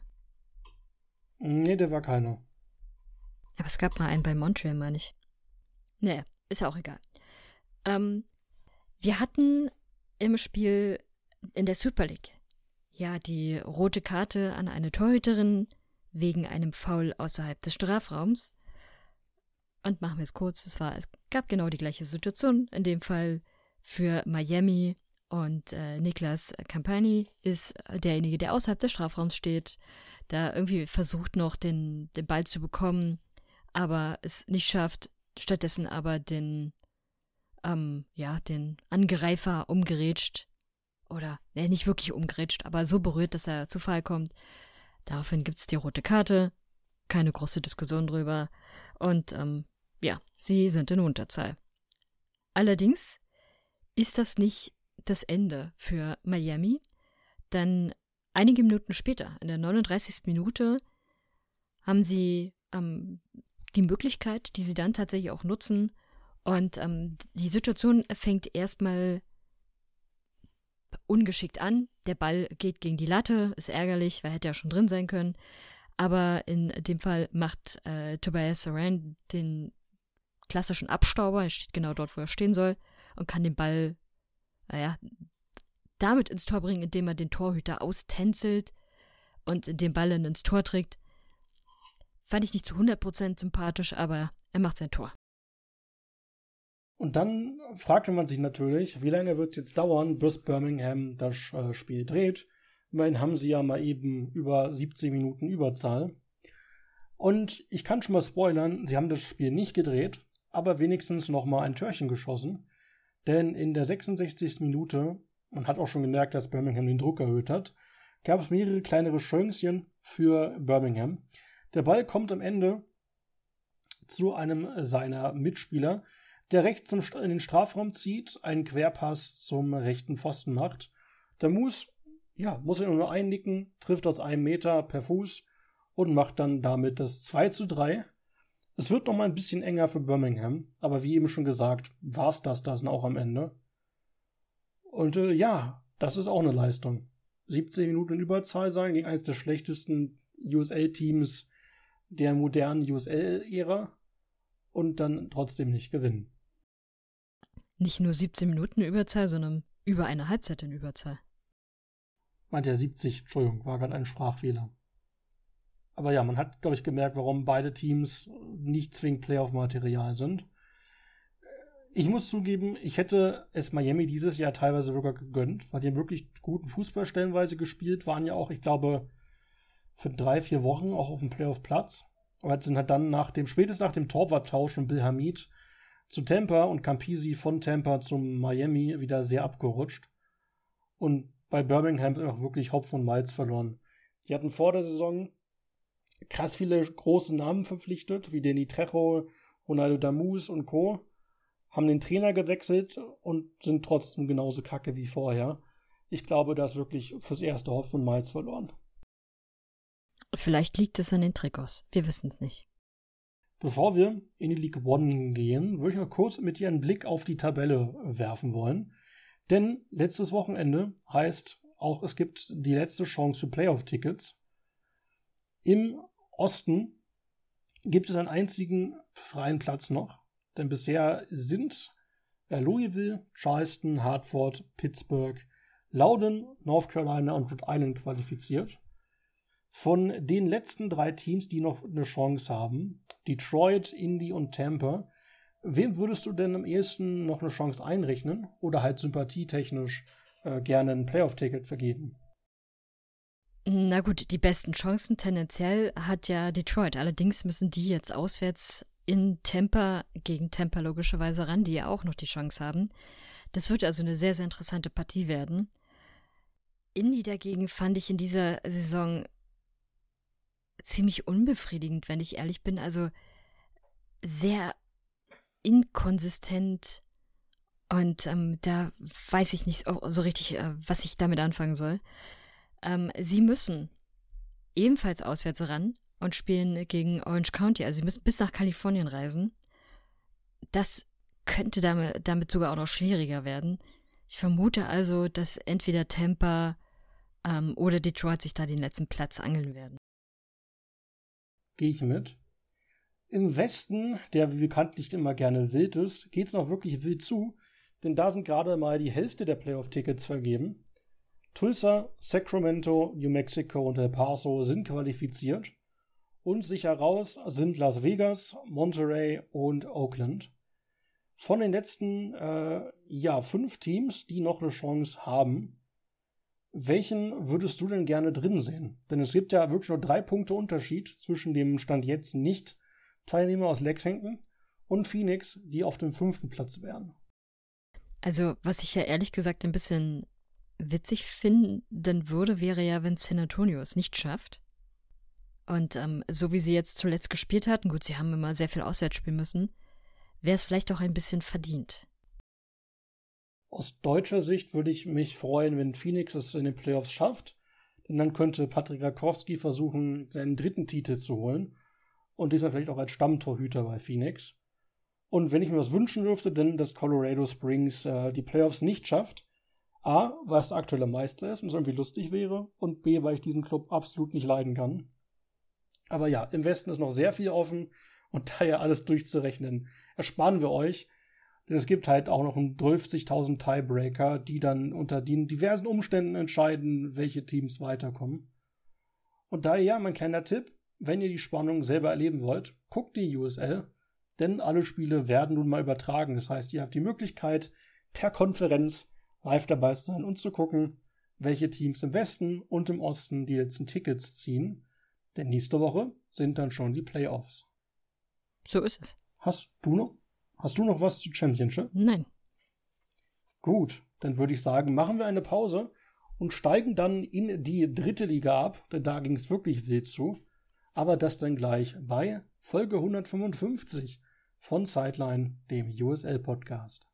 Nee, der war keiner. Aber es gab mal einen bei Montreal, meine ich. Naja, ist ja auch egal. Ähm, wir hatten im Spiel in der Super League ja die rote Karte an eine Torhüterin wegen einem Foul außerhalb des Strafraums. Und machen wir es kurz, es war, es gab genau die gleiche Situation. In dem Fall für Miami und äh, Niklas Campani ist derjenige, der außerhalb des Strafraums steht, da irgendwie versucht noch den, den Ball zu bekommen, aber es nicht schafft, stattdessen aber den, ähm, ja, den Angreifer umgerätscht oder, ne, nicht wirklich umgerätscht, aber so berührt, dass er zu Fall kommt. Daraufhin gibt es die rote Karte, keine große Diskussion drüber und, ähm, ja, sie sind in Unterzahl. Allerdings ist das nicht das Ende für Miami, denn einige Minuten später, in der neununddreißigsten Minute, haben sie ähm, die Möglichkeit, die sie dann tatsächlich auch nutzen. Und ähm, die Situation fängt erstmal ungeschickt an. Der Ball geht gegen die Latte, ist ärgerlich, weil hätte ja schon drin sein können. Aber in dem Fall macht äh, Tobias Saran den klassischen Abstauber, er steht genau dort, wo er stehen soll, und kann den Ball, naja, damit ins Tor bringen, indem er den Torhüter austänzelt und den Ball ins Tor trägt. Fand ich nicht zu hundert Prozent sympathisch, aber er macht sein Tor. Und dann fragte man sich natürlich, wie lange wird es jetzt dauern, bis Birmingham das äh, Spiel dreht. Immerhin haben sie ja mal eben über siebzehn Minuten Überzahl. Und ich kann schon mal spoilern, sie haben das Spiel nicht gedreht, aber wenigstens noch mal ein Törchen geschossen. Denn in der sechsundsechzigsten Minute, man hat auch schon gemerkt, dass Birmingham den Druck erhöht hat, gab es mehrere kleinere Chancen für Birmingham. Der Ball kommt am Ende zu einem seiner Mitspieler, der rechts in den Strafraum zieht, einen Querpass zum rechten Pfosten macht. Der Moose, ja, muss ihn nur einnicken, trifft aus einem Meter per Fuß und macht dann damit das zwei zu drei. Es wird noch mal ein bisschen enger für Birmingham, aber wie eben schon gesagt, war es das das auch am Ende. Und äh, ja, das ist auch eine Leistung. siebzehn Minuten in Überzahl sein gegen eines der schlechtesten U S L-Teams der modernen U S L-Ära und dann trotzdem nicht gewinnen. Nicht nur siebzehn Minuten Überzahl, sondern über eine Halbzeit in Überzahl. Meint er siebzig, Entschuldigung, war gerade ein Sprachfehler. Aber ja, man hat, glaube ich, gemerkt, warum beide Teams nicht zwingend Playoff-Material sind. Ich muss zugeben, ich hätte es Miami dieses Jahr teilweise sogar gegönnt, weil die haben wirklich guten Fußball stellenweise gespielt, waren ja auch, ich glaube, für drei, vier Wochen auch auf dem Playoff-Platz. Aber sind halt dann nach dem, spätestens nach dem Torwarttausch von Bill Hamid zu Tampa und Campisi von Tampa zum Miami wieder sehr abgerutscht. Und bei Birmingham auch wirklich Hopf und Malz verloren. Die hatten vor der Saison krass viele große Namen verpflichtet, wie Danny Trejo, Ronaldo Damus und Co. Haben den Trainer gewechselt und sind trotzdem genauso kacke wie vorher. Ich glaube, da ist wirklich fürs erste Hopf und Malz verloren. Vielleicht liegt es an den Trikots. Wir wissen es nicht. Bevor wir in die League One gehen, würde ich mal kurz mit dir einen Blick auf die Tabelle werfen wollen. Denn letztes Wochenende heißt auch, es gibt die letzte Chance für Playoff-Tickets. Im Osten gibt es einen einzigen freien Platz noch. Denn bisher sind Louisville, Charleston, Hartford, Pittsburgh, Loudoun, North Carolina und Rhode Island qualifiziert. Von den letzten drei Teams, die noch eine Chance haben, Detroit, Indy und Tampa, wem würdest du denn am ehesten noch eine Chance einrechnen oder halt sympathietechnisch äh, gerne ein Playoff-Ticket vergeben? Na gut, die besten Chancen tendenziell hat ja Detroit. Allerdings müssen die jetzt auswärts in Tampa gegen Tampa logischerweise ran, die ja auch noch die Chance haben. Das wird also eine sehr, sehr interessante Partie werden. Indy dagegen fand ich in dieser Saison ziemlich unbefriedigend, wenn ich ehrlich bin. Also sehr inkonsistent und ähm, da weiß ich nicht so richtig, äh, was ich damit anfangen soll. Ähm, sie müssen ebenfalls auswärts ran und spielen gegen Orange County. Also sie müssen bis nach Kalifornien reisen. Das könnte damit, damit sogar auch noch schwieriger werden. Ich vermute also, dass entweder Tampa ähm, oder Detroit sich da den letzten Platz angeln werden. Gehe ich mit. Im Westen, der wie bekanntlich immer gerne wild ist, geht es noch wirklich wild zu, denn da sind gerade mal die Hälfte der Playoff-Tickets vergeben. Tulsa, Sacramento, New Mexico und El Paso sind qualifiziert und sicher raus sind Las Vegas, Monterey und Oakland. Von den letzten äh, ja, fünf Teams, die noch eine Chance haben, welchen würdest du denn gerne drin sehen? Denn es gibt ja wirklich nur drei Punkte Unterschied zwischen dem Stand jetzt nicht Teilnehmer aus Lexington und Phoenix, die auf dem fünften Platz wären. Also, was ich ja ehrlich gesagt ein bisschen witzig finden würde, wäre ja, wenn San Antonio es nicht schafft. Und ähm, so wie sie jetzt zuletzt gespielt hatten, gut, sie haben immer sehr viel auswärts spielen müssen, wäre es vielleicht auch ein bisschen verdient. Aus deutscher Sicht würde ich mich freuen, wenn Phoenix es in den Playoffs schafft, denn dann könnte Patrick Rakowski versuchen, seinen dritten Titel zu holen und diesmal vielleicht auch als Stammtorhüter bei Phoenix. Und wenn ich mir was wünschen dürfte, dann, dass Colorado Springs äh, die Playoffs nicht schafft, A, weil es der aktuelle Meister ist und es irgendwie lustig wäre, und B, weil ich diesen Club absolut nicht leiden kann. Aber ja, im Westen ist noch sehr viel offen und daher alles durchzurechnen ersparen wir euch. Denn es gibt halt auch noch zwölfzigtausend Tiebreaker, die dann unter den diversen Umständen entscheiden, welche Teams weiterkommen. Und daher ja, mein kleiner Tipp, wenn ihr die Spannung selber erleben wollt, guckt die U S L, denn alle Spiele werden nun mal übertragen. Das heißt, ihr habt die Möglichkeit, per Konferenz live dabei zu sein und zu gucken, welche Teams im Westen und im Osten die letzten Tickets ziehen. Denn nächste Woche sind dann schon die Playoffs. So ist es. Hast du noch? Hast du noch was zu Championship? Nein. Gut, dann würde ich sagen, machen wir eine Pause und steigen dann in die dritte Liga ab, denn da ging es wirklich wild zu. Aber das dann gleich bei Folge hundertfünfundfünfzig von Sideline, dem U S L-Podcast.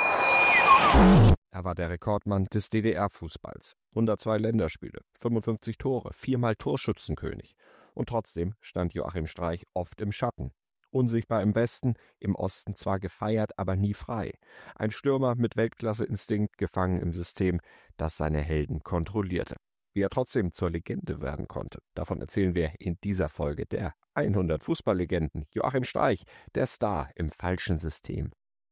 Er war der Rekordmann des D D R-Fußballs. hundertzwei Länderspiele, fünfundfünfzig Tore, viermal Torschützenkönig. Und trotzdem stand Joachim Streich oft im Schatten. Unsichtbar im Westen, im Osten zwar gefeiert, aber nie frei. Ein Stürmer mit Weltklasse-Instinkt, gefangen im System, das seine Helden kontrollierte. Wie er trotzdem zur Legende werden konnte, davon erzählen wir in dieser Folge der hundert Fußballlegenden. Joachim Streich, der Star im falschen System.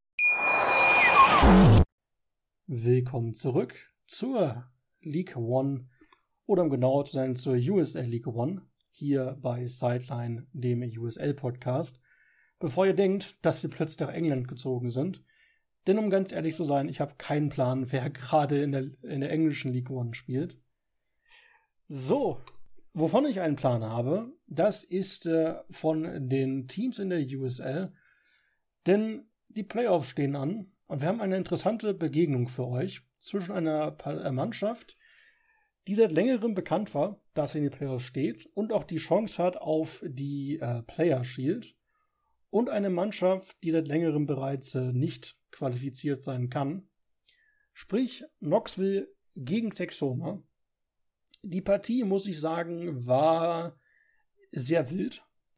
Willkommen zurück zur League One oder um genauer zu sein zur U S L League One, hier bei Sideline, dem U S L-Podcast. Bevor ihr denkt, dass wir plötzlich nach England gezogen sind. Denn um ganz ehrlich zu sein, ich habe keinen Plan, wer gerade in der, in der englischen League One spielt. So, wovon ich einen Plan habe, das ist äh, von den Teams in der U S L. Denn die Playoffs stehen an und wir haben eine interessante Begegnung für euch zwischen einer Mannschaft, die seit längerem bekannt war, dass sie in den Playoffs steht und auch die Chance hat auf die äh, Player Shield, und eine Mannschaft, die seit längerem bereits äh, nicht qualifiziert sein kann. Sprich, Knoxville gegen Texoma. Die Partie, muss ich sagen, war sehr wild.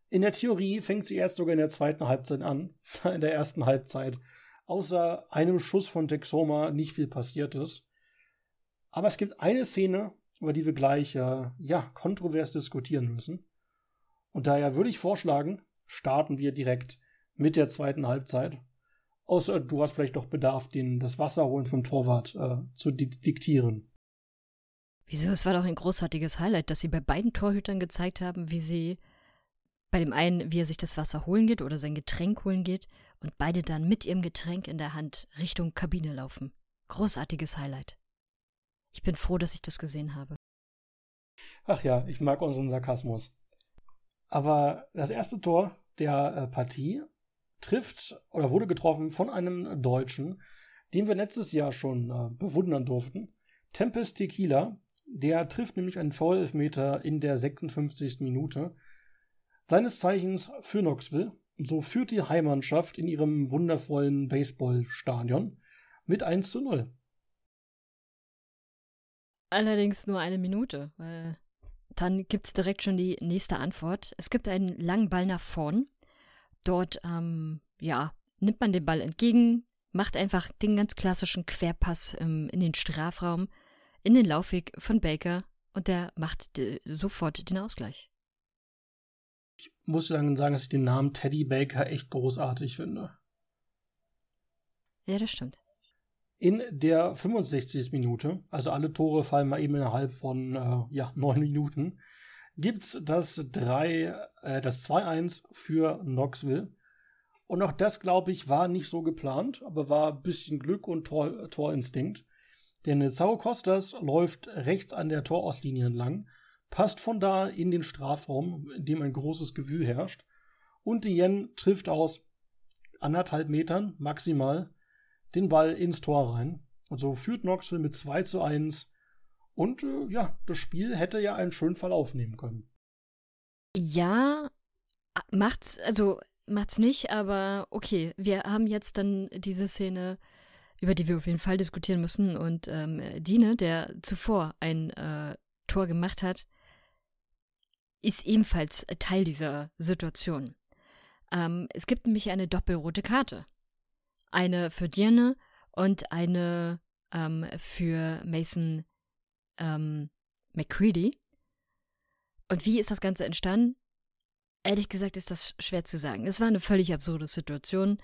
In der Theorie fängt sie erst sogar in der zweiten Halbzeit an, da in der ersten Halbzeit außer einem Schuss von Texoma nicht viel passiert ist. Aber es gibt eine Szene, über die wir gleich äh, ja, kontrovers diskutieren müssen. Und daher würde ich vorschlagen, starten wir direkt mit der zweiten Halbzeit. Außer du hast vielleicht doch Bedarf, den, das Wasserholen vom Torwart äh, zu di- diktieren. Wieso? Es war doch ein großartiges Highlight, dass sie bei beiden Torhütern gezeigt haben, wie sie bei dem einen, wie er sich das Wasser holen geht oder sein Getränk holen geht und beide dann mit ihrem Getränk in der Hand Richtung Kabine laufen. Großartiges Highlight. Ich bin froh, dass ich das gesehen habe. Ach ja, ich mag unseren Sarkasmus. Aber das erste Tor der äh, Partie trifft oder wurde getroffen von einem Deutschen, den wir letztes Jahr schon äh, bewundern durften. Tempest Tequila, der trifft nämlich einen Foul-Elfmeter in der sechsundfünfzigsten Minute. Seines Zeichens für Knoxville. Und so führt die Heimmannschaft in ihrem wundervollen Baseballstadion mit eins zu null. Allerdings nur eine Minute, weil dann gibt es direkt schon die nächste Antwort. Es gibt einen langen Ball nach vorn. Dort, ähm, ja, nimmt man den Ball entgegen, macht einfach den ganz klassischen Querpass ähm, in den Strafraum, in den Laufweg von Baker und der macht de- sofort den Ausgleich. Ich muss dann sagen, dass ich den Namen Teddy Baker echt großartig finde. Ja, das stimmt. In der fünfundsechzigsten Minute, also alle Tore fallen mal eben innerhalb von äh, ja, neun Minuten, gibt's das drei, äh, das zwei eins für Knoxville. Und auch das, glaube ich, war nicht so geplant, aber war ein bisschen Glück und Tor, Torinstinkt. Denn Sao Costas läuft rechts an der Torauslinie entlang, passt von da in den Strafraum, in dem ein großes Gewühl herrscht. Und Yen trifft aus anderthalb Metern maximal den Ball ins Tor rein. Und so führt Knoxville mit zwei zu eins. Und äh, ja, das Spiel hätte ja einen schönen Verlauf nehmen können. Ja, macht's, also macht's nicht, aber okay, wir haben jetzt dann diese Szene, über die wir auf jeden Fall diskutieren müssen. Und ähm, Dine, der zuvor ein äh, Tor gemacht hat, ist ebenfalls Teil dieser Situation. Ähm, es gibt nämlich eine doppelrote Karte. Eine für Diene und eine ähm, für Mason ähm, McCready. Und wie ist das Ganze entstanden? Ehrlich gesagt ist das schwer zu sagen. Es war eine völlig absurde Situation.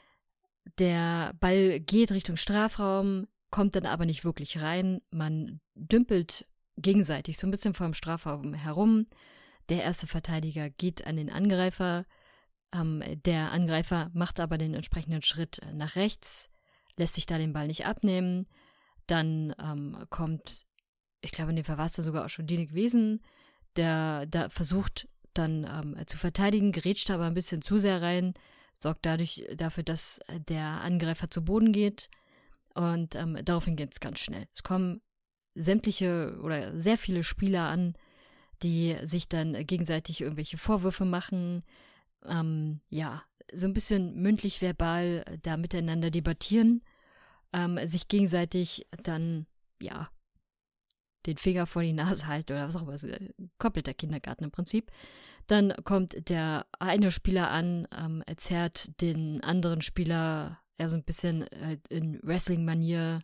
Der Ball geht Richtung Strafraum, kommt dann aber nicht wirklich rein. Man dümpelt gegenseitig so ein bisschen vor dem Strafraum herum. Der erste Verteidiger geht an den Angreifer. Ähm, der Angreifer macht aber den entsprechenden Schritt nach rechts, lässt sich da den Ball nicht abnehmen. Dann ähm, kommt, ich glaube, in dem Fall war es da sogar auch schon Dine gewesen, der da versucht dann ähm, zu verteidigen, grätscht aber ein bisschen zu sehr rein, sorgt dadurch dafür, dass der Angreifer zu Boden geht und ähm, daraufhin geht es ganz schnell. Es kommen sämtliche oder sehr viele Spieler an, die sich dann gegenseitig irgendwelche Vorwürfe machen, ähm, ja, so ein bisschen mündlich verbal da miteinander debattieren, ähm, sich gegenseitig dann, ja, den Finger vor die Nase halten oder was auch immer, also kompletter Kindergarten im Prinzip. Dann kommt der eine Spieler an, ähm, zerrt den anderen Spieler ja so ein bisschen äh, in Wrestling-Manier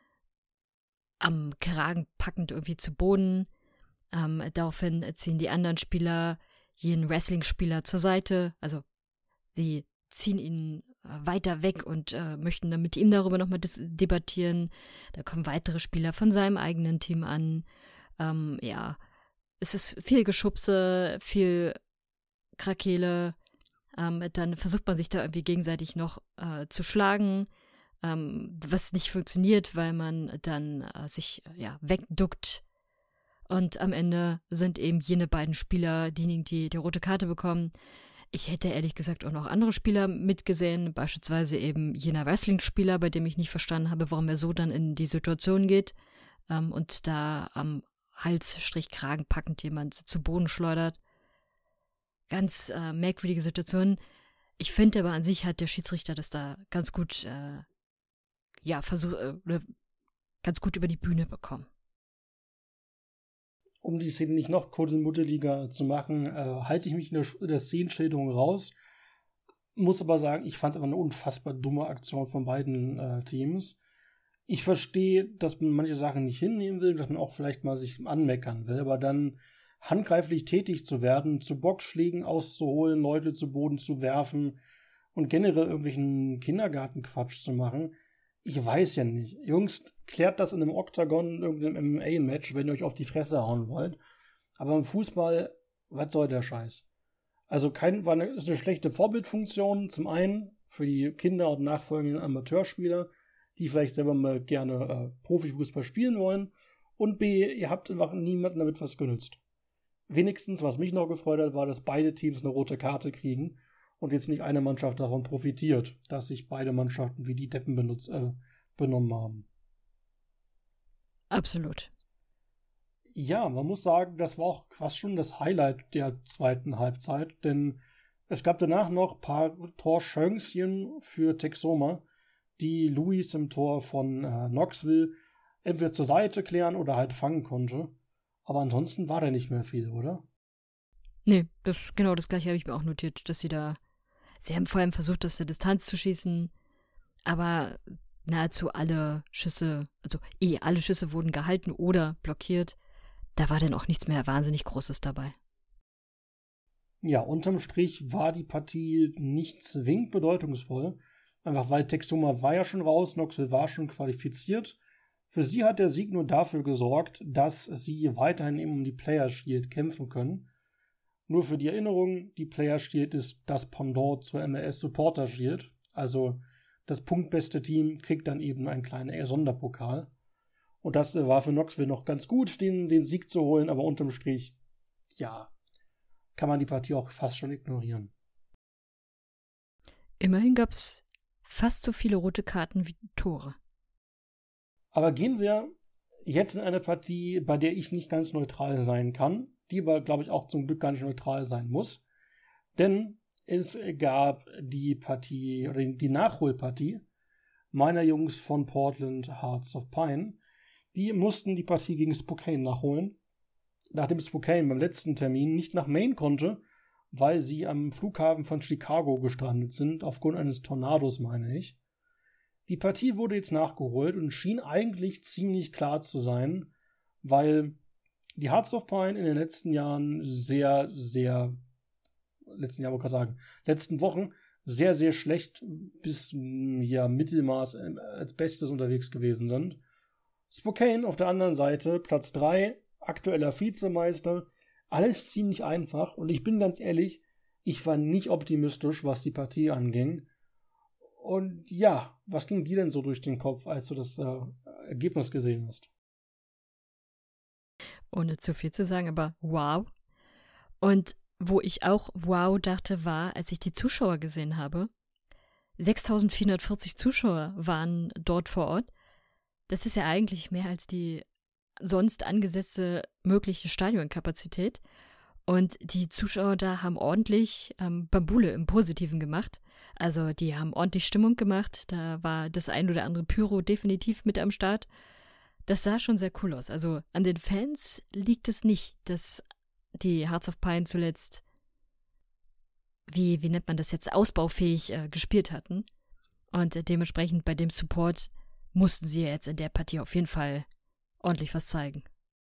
am Kragen packend irgendwie zu Boden. Ähm, daraufhin ziehen die anderen Spieler jeden Wrestling-Spieler zur Seite. Also sie ziehen ihn weiter weg und äh, möchten dann mit ihm darüber nochmal dis- debattieren. Da kommen weitere Spieler von seinem eigenen Team an. Ähm, ja, es ist viel Geschubse, viel Krakele. Ähm, dann versucht man sich da irgendwie gegenseitig noch äh, zu schlagen, ähm, was nicht funktioniert, weil man dann äh, sich ja wegduckt. Und am Ende sind eben jene beiden Spieler diejenigen, die die rote Karte bekommen. Ich hätte ehrlich gesagt auch noch andere Spieler mitgesehen, beispielsweise eben jener Wrestling-Spieler, bei dem ich nicht verstanden habe, warum er so dann in die Situation geht ähm, und da am Halsstrich-Kragen packend jemand zu Boden schleudert. Ganz äh, merkwürdige Situation. Ich finde aber an sich hat der Schiedsrichter das da ganz gut, äh, ja, versucht, äh, ganz gut über die Bühne bekommen. um die Szene nicht noch kuddelmuddeliger zu machen, äh, halte ich mich in der, in der Szenenschilderung raus. Muss aber sagen, ich fand es einfach eine unfassbar dumme Aktion von beiden äh, Teams. Ich verstehe, dass man manche Sachen nicht hinnehmen will, dass man auch vielleicht mal sich anmeckern will, aber dann handgreiflich tätig zu werden, zu Boxschlägen auszuholen, Leute zu Boden zu werfen und generell irgendwelchen Kindergartenquatsch zu machen, ich weiß ja nicht. Jungs, klärt das in einem Oktagon, in irgendeinem M M A-Match, wenn ihr euch auf die Fresse hauen wollt. Aber im Fußball, was soll der Scheiß? Also kein, war eine, ist eine schlechte Vorbildfunktion, zum einen für die Kinder und nachfolgenden Amateurspieler, die vielleicht selber mal gerne äh, Profifußball spielen wollen. Und B, ihr habt einfach niemandem damit was genützt. Wenigstens, was mich noch gefreut hat, war, dass beide Teams eine rote Karte kriegen und jetzt nicht eine Mannschaft davon profitiert, dass sich beide Mannschaften wie die Deppen benutzt, äh, benommen haben. Absolut. Ja, man muss sagen, das war auch fast schon das Highlight der zweiten Halbzeit, denn es gab danach noch ein paar Torchancen für Texoma, die Luis im Tor von äh, Knoxville entweder zur Seite klären oder halt fangen konnte. Aber ansonsten war da nicht mehr viel, oder? Nee, das, genau das gleiche habe ich mir auch notiert, dass sie da, sie haben vor allem versucht, aus der Distanz zu schießen, aber nahezu alle Schüsse, also eh alle Schüsse wurden gehalten oder blockiert. Da war dann auch nichts mehr wahnsinnig Großes dabei. Ja, unterm Strich war die Partie nicht zwingend bedeutungsvoll. Einfach weil Texoma war ja schon raus, Knoxville war schon qualifiziert. Für sie hat der Sieg nur dafür gesorgt, dass sie weiterhin eben um die Player Shield kämpfen können. Nur für die Erinnerung, die Player Shield ist das Pendant zur M L S Supporter Shield. Also das punktbeste Team kriegt dann eben einen kleinen Sonderpokal. Und das war für Knoxville noch ganz gut, den, den Sieg zu holen, aber unterm Strich, ja, kann man die Partie auch fast schon ignorieren. Immerhin gab es fast so viele rote Karten wie Tore. Aber gehen wir jetzt in eine Partie, bei der ich nicht ganz neutral sein kann, die aber, glaube ich, auch zum Glück gar nicht neutral sein muss. Denn es gab die Partie, oder die Nachholpartie meiner Jungs von Portland Hearts of Pine. Die mussten die Partie gegen Spokane nachholen, nachdem Spokane beim letzten Termin nicht nach Maine konnte, weil sie am Flughafen von Chicago gestrandet sind, aufgrund eines Tornados, meine ich. Die Partie wurde jetzt nachgeholt und schien eigentlich ziemlich klar zu sein, weil die Hearts of Pine in den letzten Jahren sehr, sehr, letzten Jahr wollte ich sagen, letzten Wochen sehr, sehr schlecht bis ja Mittelmaß als Bestes unterwegs gewesen sind. Spokane auf der anderen Seite, Platz drei, aktueller Vizemeister, alles ziemlich einfach und ich bin ganz ehrlich, ich war nicht optimistisch, was die Partie anging. Und ja, was ging dir denn so durch den Kopf, als du das äh, Ergebnis gesehen hast? Ohne zu viel zu sagen, aber wow. Und wo ich auch wow dachte, war, als ich die Zuschauer gesehen habe. sechstausendvierhundertvierzig Zuschauer waren dort vor Ort. Das ist ja eigentlich mehr als die sonst angesetzte mögliche Stadionkapazität. Und die Zuschauer da haben ordentlich ähm, Bambule im Positiven gemacht. Also die haben ordentlich Stimmung gemacht. Da war das ein oder andere Pyro definitiv mit am Start. Das sah schon sehr cool aus. Also an den Fans liegt es nicht, dass die Hearts of Pine zuletzt, wie, wie nennt man das jetzt, ausbaufähig äh, gespielt hatten. Und äh, dementsprechend bei dem Support mussten sie jetzt in der Partie auf jeden Fall ordentlich was zeigen.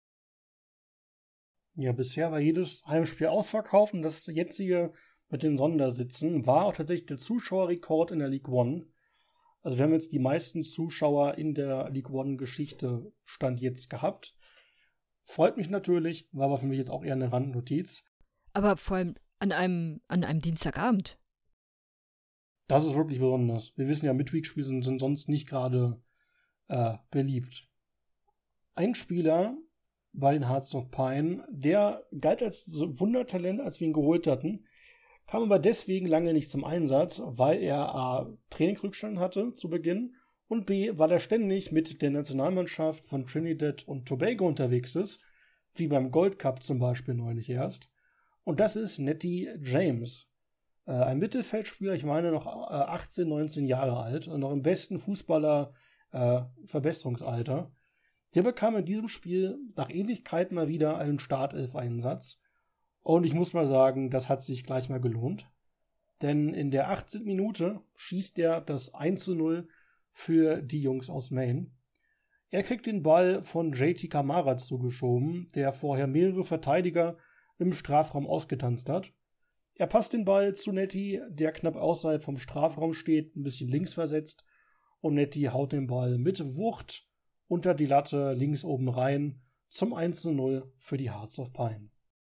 Ja, bisher war jedes Heimspiel ausverkauft und das jetzige mit den Sondersitzen war auch tatsächlich der Zuschauerrekord in der League One. Also wir haben jetzt die meisten Zuschauer in der League One-Geschichte Stand jetzt gehabt. Freut mich natürlich, war aber für mich jetzt auch eher eine Randnotiz. Aber vor allem an einem, an einem Dienstagabend. Das ist wirklich besonders. Wir wissen ja, Midweek-Spiele sind, sind sonst nicht gerade äh, beliebt. Ein Spieler bei den Hearts of Pine, der galt als so Wundertalent, als wir ihn geholt hatten, kam aber deswegen lange nicht zum Einsatz, weil er A. Trainingsrückstand hatte zu Beginn und B. weil er ständig mit der Nationalmannschaft von Trinidad und Tobago unterwegs ist, wie beim Gold Cup zum Beispiel neulich erst. Und das ist Nettie James. Äh, ein Mittelfeldspieler, ich meine noch äh, achtzehn, neunzehn Jahre alt und noch im besten Fußballer äh, Verbesserungsalter. Der bekam in diesem Spiel nach Ewigkeit mal wieder einen Startelf-Einsatz. Und ich muss mal sagen, das hat sich gleich mal gelohnt. Denn in der achtzehnten Minute schießt er das eins zu null für die Jungs aus Maine. Er kriegt den Ball von J T Kamara zugeschoben, der vorher mehrere Verteidiger im Strafraum ausgetanzt hat. Er passt den Ball zu Netty, der knapp außerhalb vom Strafraum steht, ein bisschen links versetzt. Und Netty haut den Ball mit Wucht unter die Latte links oben rein zum eins zu null für die Hearts of Pine.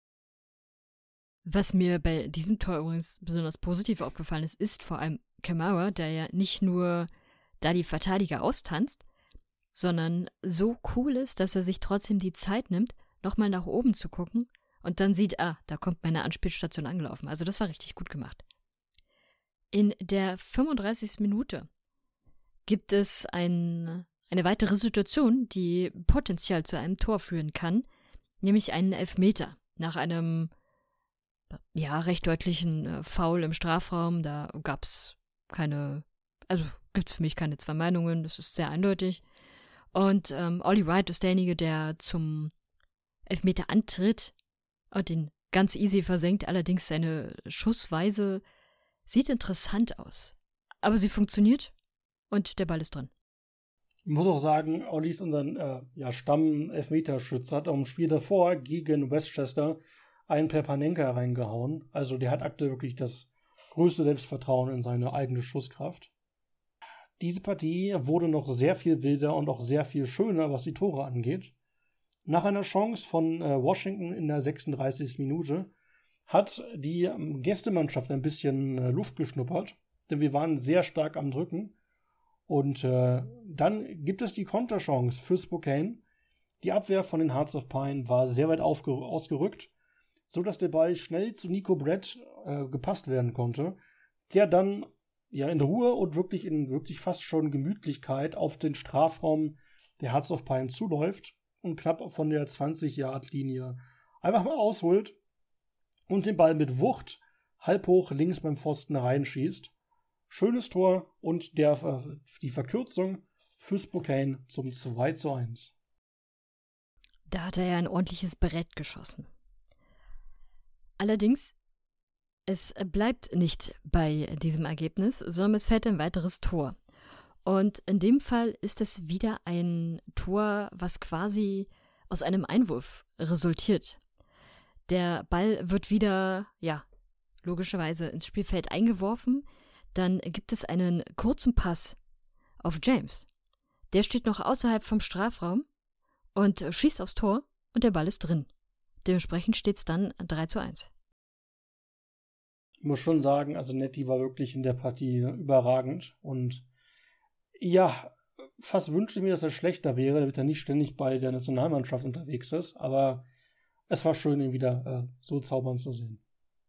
Was mir bei diesem Tor übrigens besonders positiv aufgefallen ist, ist vor allem Kamara, der ja nicht nur da die Verteidiger austanzt, sondern so cool ist, dass er sich trotzdem die Zeit nimmt, nochmal nach oben zu gucken und dann sieht, ah, da kommt meine Anspielstation angelaufen. Also das war richtig gut gemacht. In der fünfunddreißigsten Minute gibt es ein, eine weitere Situation, die potenziell zu einem Tor führen kann, nämlich einen Elfmeter nach einem ja, recht deutlichen äh, Foul im Strafraum. Da gab es keine, also gibt es für mich keine zwei Meinungen, das ist sehr eindeutig. Und ähm, Ollie Wright ist derjenige, der zum Elfmeter antritt und den ganz easy versenkt. Allerdings seine Schussweise sieht interessant aus. Aber sie funktioniert und der Ball ist drin. Ich muss auch sagen, Ollie ist unser äh, ja, Stamm-Elfmeterschützer, hat auch im Spiel davor gegen Westchester einen per Panenka reingehauen. Also der hat aktuell wirklich das größte Selbstvertrauen in seine eigene Schusskraft. Diese Partie wurde noch sehr viel wilder und auch sehr viel schöner, was die Tore angeht. Nach einer Chance von äh, Washington in der sechsunddreißigsten Minute hat die ähm, Gästemannschaft ein bisschen äh, Luft geschnuppert, denn wir waren sehr stark am Drücken. Und äh, dann gibt es die Konterchance für Spokane. Die Abwehr von den Hearts of Pine war sehr weit aufge- ausgerückt, sodass der Ball schnell zu Nico Brett äh, gepasst werden konnte, der dann ja in Ruhe und wirklich in wirklich fast schon Gemütlichkeit auf den Strafraum der Hearts of Pine zuläuft und knapp von der zwanzig-Yard-Linie einfach mal ausholt und den Ball mit Wucht halb hoch links beim Pfosten reinschießt. Schönes Tor und der, äh, die Verkürzung für Spokane zum zwei zu eins. Da hat er ja ein ordentliches Brett geschossen. Allerdings, es bleibt nicht bei diesem Ergebnis, sondern es fällt ein weiteres Tor. Und in dem Fall ist es wieder ein Tor, was quasi aus einem Einwurf resultiert. Der Ball wird wieder, ja, logischerweise ins Spielfeld eingeworfen. Dann gibt es einen kurzen Pass auf James. Der steht noch außerhalb vom Strafraum und schießt aufs Tor und der Ball ist drin. Dementsprechend steht es dann drei zu eins. Ich muss schon sagen, also Netty war wirklich in der Partie überragend. Und ja, fast wünschte ich mir, dass er schlechter wäre, damit er nicht ständig bei der Nationalmannschaft unterwegs ist. Aber es war schön, ihn wieder äh, so zaubern zu sehen.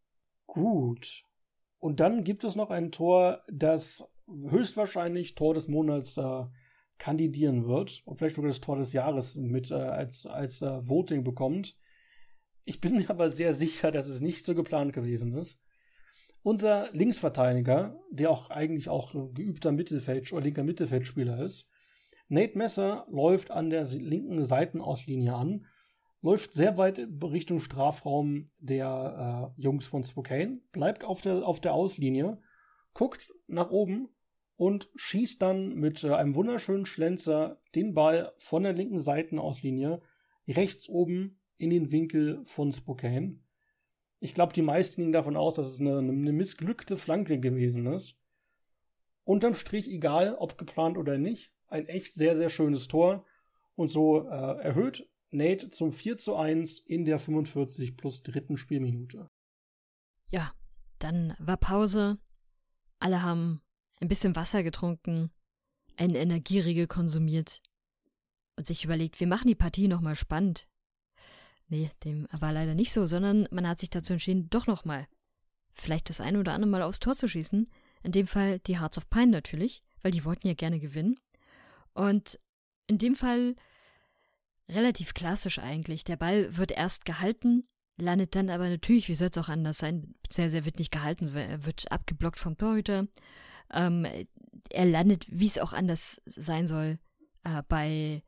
Gut. Und dann gibt es noch ein Tor, das höchstwahrscheinlich Tor des Monats äh, kandidieren wird und vielleicht sogar das Tor des Jahres mit äh, als, als äh, Voting bekommt. Ich bin mir aber sehr sicher, dass es nicht so geplant gewesen ist. Unser Linksverteidiger, der auch eigentlich auch geübter Mittelfeld- oder linker Mittelfeldspieler ist, Nate Messer läuft an der linken Seitenauslinie an, läuft sehr weit Richtung Strafraum der äh, Jungs von Spokane, bleibt auf der, auf der Auslinie, guckt nach oben und schießt dann mit äh, einem wunderschönen Schlenzer den Ball von der linken Seitenauslinie rechts oben in den Winkel von Spokane. Ich glaube, die meisten gingen davon aus, dass es eine, eine missglückte Flanke gewesen ist. Unterm Strich, egal ob geplant oder nicht, ein echt sehr, sehr schönes Tor. Und so äh, erhöht Nate zum vier zu eins in der fünfundvierzig plus dritten Spielminute. Ja, dann war Pause. Alle haben ein bisschen Wasser getrunken, einen Energieriegel konsumiert und sich überlegt, wir machen die Partie nochmal spannend. Nee, dem war leider nicht so, sondern man hat sich dazu entschieden, doch nochmal vielleicht das eine oder andere Mal aufs Tor zu schießen. In dem Fall die Hearts of Pine natürlich, weil die wollten ja gerne gewinnen. Und in dem Fall relativ klassisch eigentlich. Der Ball wird erst gehalten, landet dann aber natürlich, wie soll es auch anders sein, beziehungsweise er wird nicht gehalten, er wird abgeblockt vom Torhüter. Ähm, er landet, wie es auch anders sein soll, äh, bei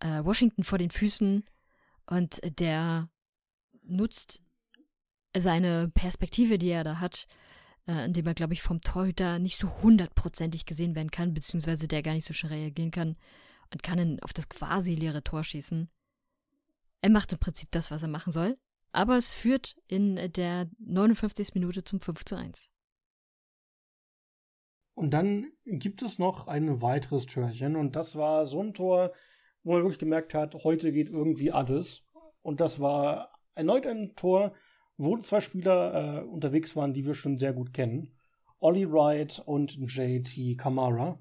äh, Washington vor den Füßen und der nutzt seine Perspektive, die er da hat, äh, indem er, glaube ich, vom Torhüter nicht so hundertprozentig gesehen werden kann, beziehungsweise der gar nicht so schnell reagieren kann und kann dann auf das quasi leere Tor schießen. Er macht im Prinzip das, was er machen soll, aber es führt in der neunundfünfzigsten Minute zum fünf zu eins. Und dann gibt es noch ein weiteres Törchen und das war so ein Tor, wo man wirklich gemerkt hat, heute geht irgendwie alles. Und das war erneut ein Tor, wo zwei Spieler äh, unterwegs waren, die wir schon sehr gut kennen. Ollie Wright und J T Kamara.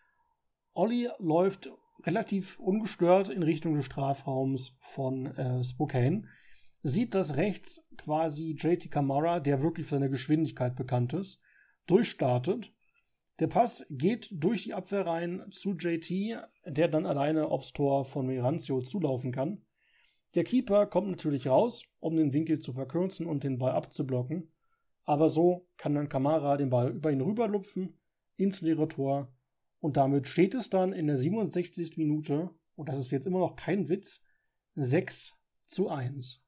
Ollie läuft relativ ungestört in Richtung des Strafraums von äh, Spokane. Sieht, dass rechts quasi J T Kamara, der wirklich für seine Geschwindigkeit bekannt ist, durchstartet. Der Pass geht durch die Abwehr rein zu J T, der dann alleine aufs Tor von Mirancio zulaufen kann. Der Keeper kommt natürlich raus, um den Winkel zu verkürzen und den Ball abzublocken. Aber so kann dann Kamara den Ball über ihn rüberlupfen, ins leere Tor. Und damit steht es dann in der siebenundsechzigsten Minute, und das ist jetzt immer noch kein Witz, sechs zu eins.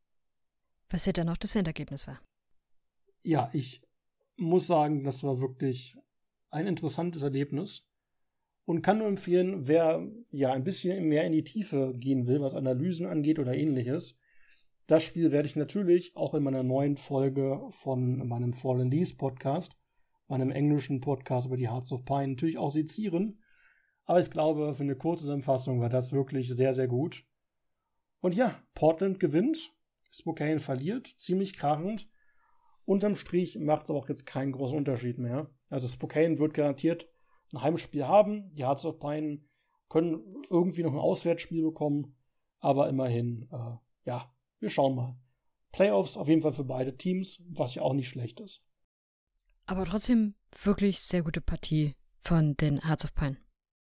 Was ja dann noch das Endergebnis war. Ja, ich muss sagen, das war wirklich ein interessantes Erlebnis und kann nur empfehlen, wer ja ein bisschen mehr in die Tiefe gehen will, was Analysen angeht oder ähnliches. Das Spiel werde ich natürlich auch in meiner neuen Folge von meinem Fallen Leaves Podcast, meinem englischen Podcast über die Hearts of Pine, natürlich auch sezieren. Aber ich glaube, für eine kurze Zusammenfassung war das wirklich sehr, sehr gut. Und ja, Portland gewinnt, Spokane verliert, ziemlich krachend. Unterm Strich macht es auch jetzt keinen großen Unterschied mehr. Also Spokane wird garantiert ein Heimspiel haben. Die Hearts of Pine können irgendwie noch ein Auswärtsspiel bekommen. Aber immerhin, äh, ja, wir schauen mal. Playoffs auf jeden Fall für beide Teams, was ja auch nicht schlecht ist. Aber trotzdem wirklich sehr gute Partie von den Hearts of Pine.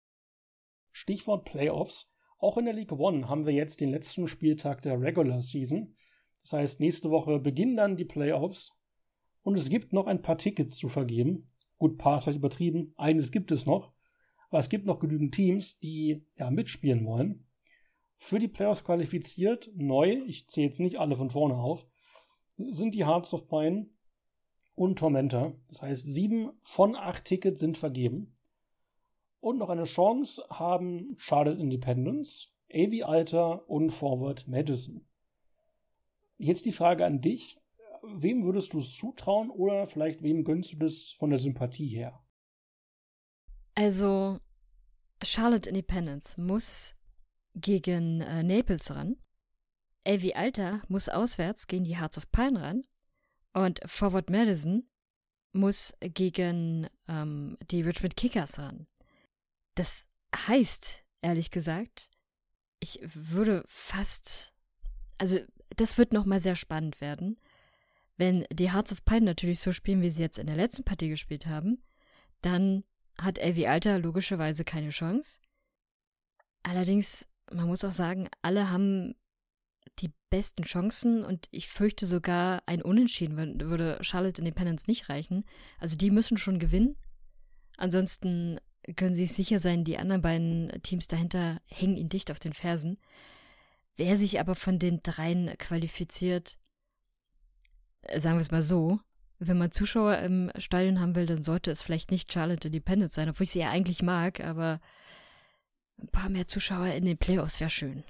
Stichwort Playoffs. Auch in der League One haben wir jetzt den letzten Spieltag der Regular Season. Das heißt, nächste Woche beginnen dann die Playoffs. Und es gibt noch ein paar Tickets zu vergeben. Gut, paar ist vielleicht übertrieben. Eines gibt es noch. Aber es gibt noch genügend Teams, die ja mitspielen wollen. Für die Playoffs qualifiziert, neu, ich zähle jetzt nicht alle von vorne auf, sind die Hearts of Pine und Tormenta. Das heißt, sieben von acht Tickets sind vergeben. Und noch eine Chance haben Charlotte Independence, A V Alta und Forward Madison. Jetzt die Frage an dich. Wem würdest du es zutrauen oder vielleicht wem gönnst du das von der Sympathie her? Also, Charlotte Independence muss gegen äh, Naples ran. A V Alta muss auswärts gegen die Hearts of Pine ran. Und Forward Madison muss gegen ähm, die Richmond Kickers ran. Das heißt, ehrlich gesagt, ich würde fast, also das wird nochmal sehr spannend werden, wenn die Hearts of Pine natürlich so spielen, wie sie jetzt in der letzten Partie gespielt haben, dann hat A V Alta logischerweise keine Chance. Allerdings, man muss auch sagen, alle haben die besten Chancen und ich fürchte sogar, ein Unentschieden würde Charlotte Independence nicht reichen. Also die müssen schon gewinnen. Ansonsten können sie sich sicher sein, die anderen beiden Teams dahinter hängen ihnen dicht auf den Fersen. Wer sich aber von den dreien qualifiziert, sagen wir es mal so, wenn man Zuschauer im Stadion haben will, dann sollte es vielleicht nicht Charlotte Independence sein, obwohl ich sie ja eigentlich mag, aber ein paar mehr Zuschauer in den Playoffs wäre schön.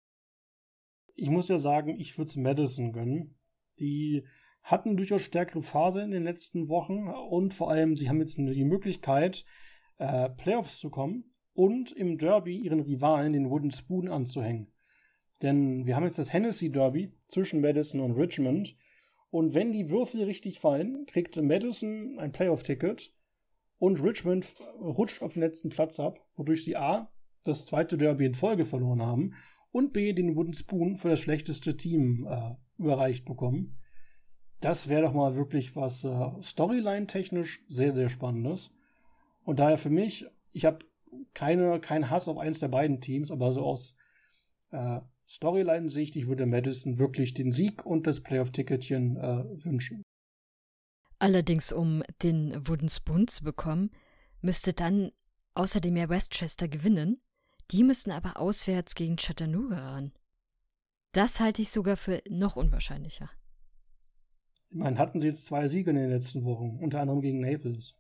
Ich muss ja sagen, ich würde es Madison gönnen. Die hatten durchaus stärkere Phase in den letzten Wochen und vor allem, sie haben jetzt die Möglichkeit, äh, Playoffs zu kommen und im Derby ihren Rivalen, den Wooden Spoon, anzuhängen. Denn wir haben jetzt das Hennessy Derby zwischen Madison und Richmond. Und wenn die Würfel richtig fallen, kriegt Madison ein Playoff-Ticket und Richmond rutscht auf den letzten Platz ab, wodurch sie A, das zweite Derby in Folge verloren haben und B, den Wooden Spoon für das schlechteste Team äh, überreicht bekommen. Das wäre doch mal wirklich was äh, Storyline-technisch sehr, sehr Spannendes. Und daher für mich, ich habe keine, keinen Hass auf eins der beiden Teams, aber so aus äh, Storyline-Sicht, ich würde Madison wirklich den Sieg und das Playoff-Ticketchen äh, wünschen. Allerdings, um den Wooden Spoon zu bekommen, müsste dann außerdem ja Westchester gewinnen. Die müssten aber auswärts gegen Chattanooga ran. Das halte ich sogar für noch unwahrscheinlicher. Ich meine, hatten sie jetzt zwei Siege in den letzten Wochen, unter anderem gegen Naples.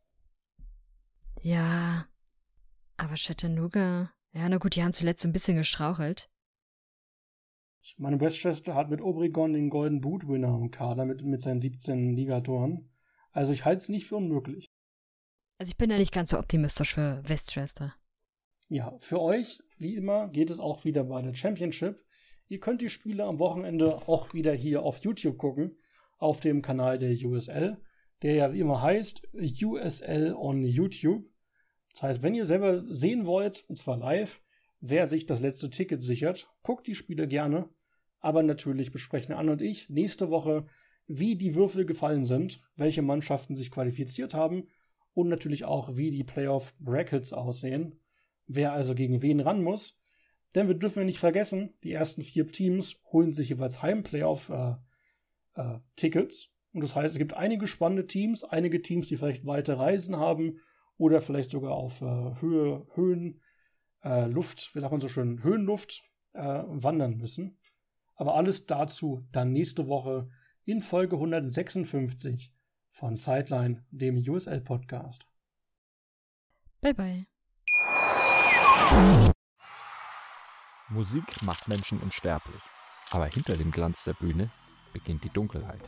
Ja, aber Chattanooga, ja, na gut, die haben zuletzt ein bisschen gestrauchelt. Ich meine, Westchester hat mit Obregon den Golden Boot-Winner im Kader mit, mit seinen siebzehn Ligatoren. Also ich halte es nicht für unmöglich. Also ich bin da nicht ganz so optimistisch für Westchester. Ja, für euch, wie immer, geht es auch wieder bei der Championship. Ihr könnt die Spiele am Wochenende auch wieder hier auf YouTube gucken, auf dem Kanal der U S L, der ja wie immer heißt U S L on YouTube. Das heißt, wenn ihr selber sehen wollt, und zwar live, wer sich das letzte Ticket sichert, guckt die Spiele gerne. Aber natürlich besprechen Anne und ich nächste Woche, wie die Würfel gefallen sind, welche Mannschaften sich qualifiziert haben und natürlich auch, wie die Playoff-Brackets aussehen, wer also gegen wen ran muss. Denn wir dürfen ja nicht vergessen, die ersten vier Teams holen sich jeweils Heim-Playoff-Tickets. Äh, äh, und das heißt, es gibt einige spannende Teams, einige Teams, die vielleicht weite Reisen haben oder vielleicht sogar auf äh, Höhe, Höhen, äh, Luft, wie sagt man so schön, Höhenluft äh, wandern müssen. Aber alles dazu dann nächste Woche in Folge hundertsechsundfünfzig von Sideline, dem U S L-Podcast. Bye, bye. Musik macht Menschen unsterblich, aber hinter dem Glanz der Bühne beginnt die Dunkelheit.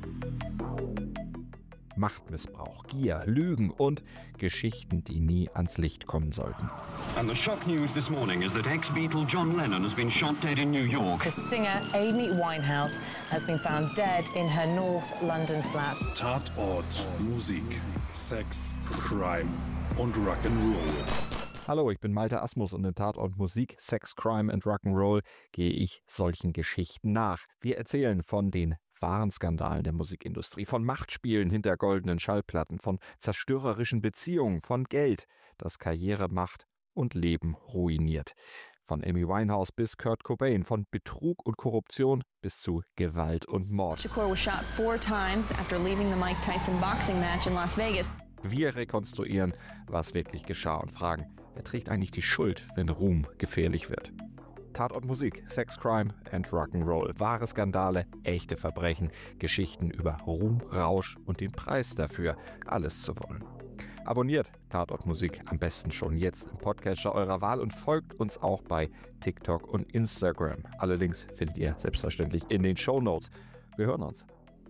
Machtmissbrauch, Gier, Lügen und Geschichten, die nie ans Licht kommen sollten. And the shock news this morning is that ex-Beatle John Lennon has been shot dead in New York. The singer Amy Winehouse has been found dead in her North London flat. Tatort, Musik, Sex, Crime und Rock'n'Roll. Hallo, ich bin Malte Asmus und in Tatort Musik, Sex, Crime and Rock'n'Roll gehe ich solchen Geschichten nach. Wir erzählen von den wahren Skandalen der Musikindustrie, von Machtspielen hinter goldenen Schallplatten, von zerstörerischen Beziehungen, von Geld, das Karriere macht und Leben ruiniert. Von Amy Winehouse bis Kurt Cobain, von Betrug und Korruption bis zu Gewalt und Mord. Shakur was shot four times after leaving the Mike Tyson boxing match in Las Vegas. Wir rekonstruieren, was wirklich geschah und fragen, wer trägt eigentlich die Schuld, wenn Ruhm gefährlich wird? Tatort Musik, Sex, Crime and Rock'n'Roll. Wahre Skandale, echte Verbrechen, Geschichten über Ruhm, Rausch und den Preis dafür, alles zu wollen. Abonniert Tatort Musik am besten schon jetzt im Podcatcher eurer Wahl und folgt uns auch bei TikTok und Instagram. Alle Links findet ihr selbstverständlich in den Shownotes. Wir hören uns.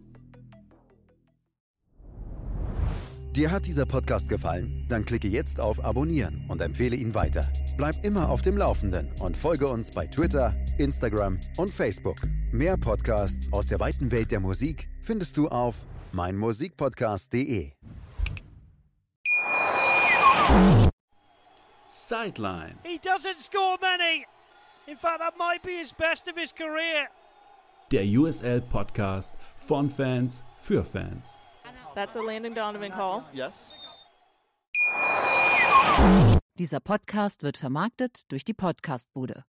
Dir hat dieser Podcast gefallen? Dann klicke jetzt auf Abonnieren und empfehle ihn weiter. Bleib immer auf dem Laufenden und folge uns bei Twitter, Instagram und Facebook. Mehr Podcasts aus der weiten Welt der Musik findest du auf meinmusikpodcast punkt de. Sideline. He doesn't score many. In fact, that might be his best of his career. Der U S L-Podcast von Fans für Fans. That's a Landon Donovan call. Yes. Dieser Podcast wird vermarktet durch die Podcastbude.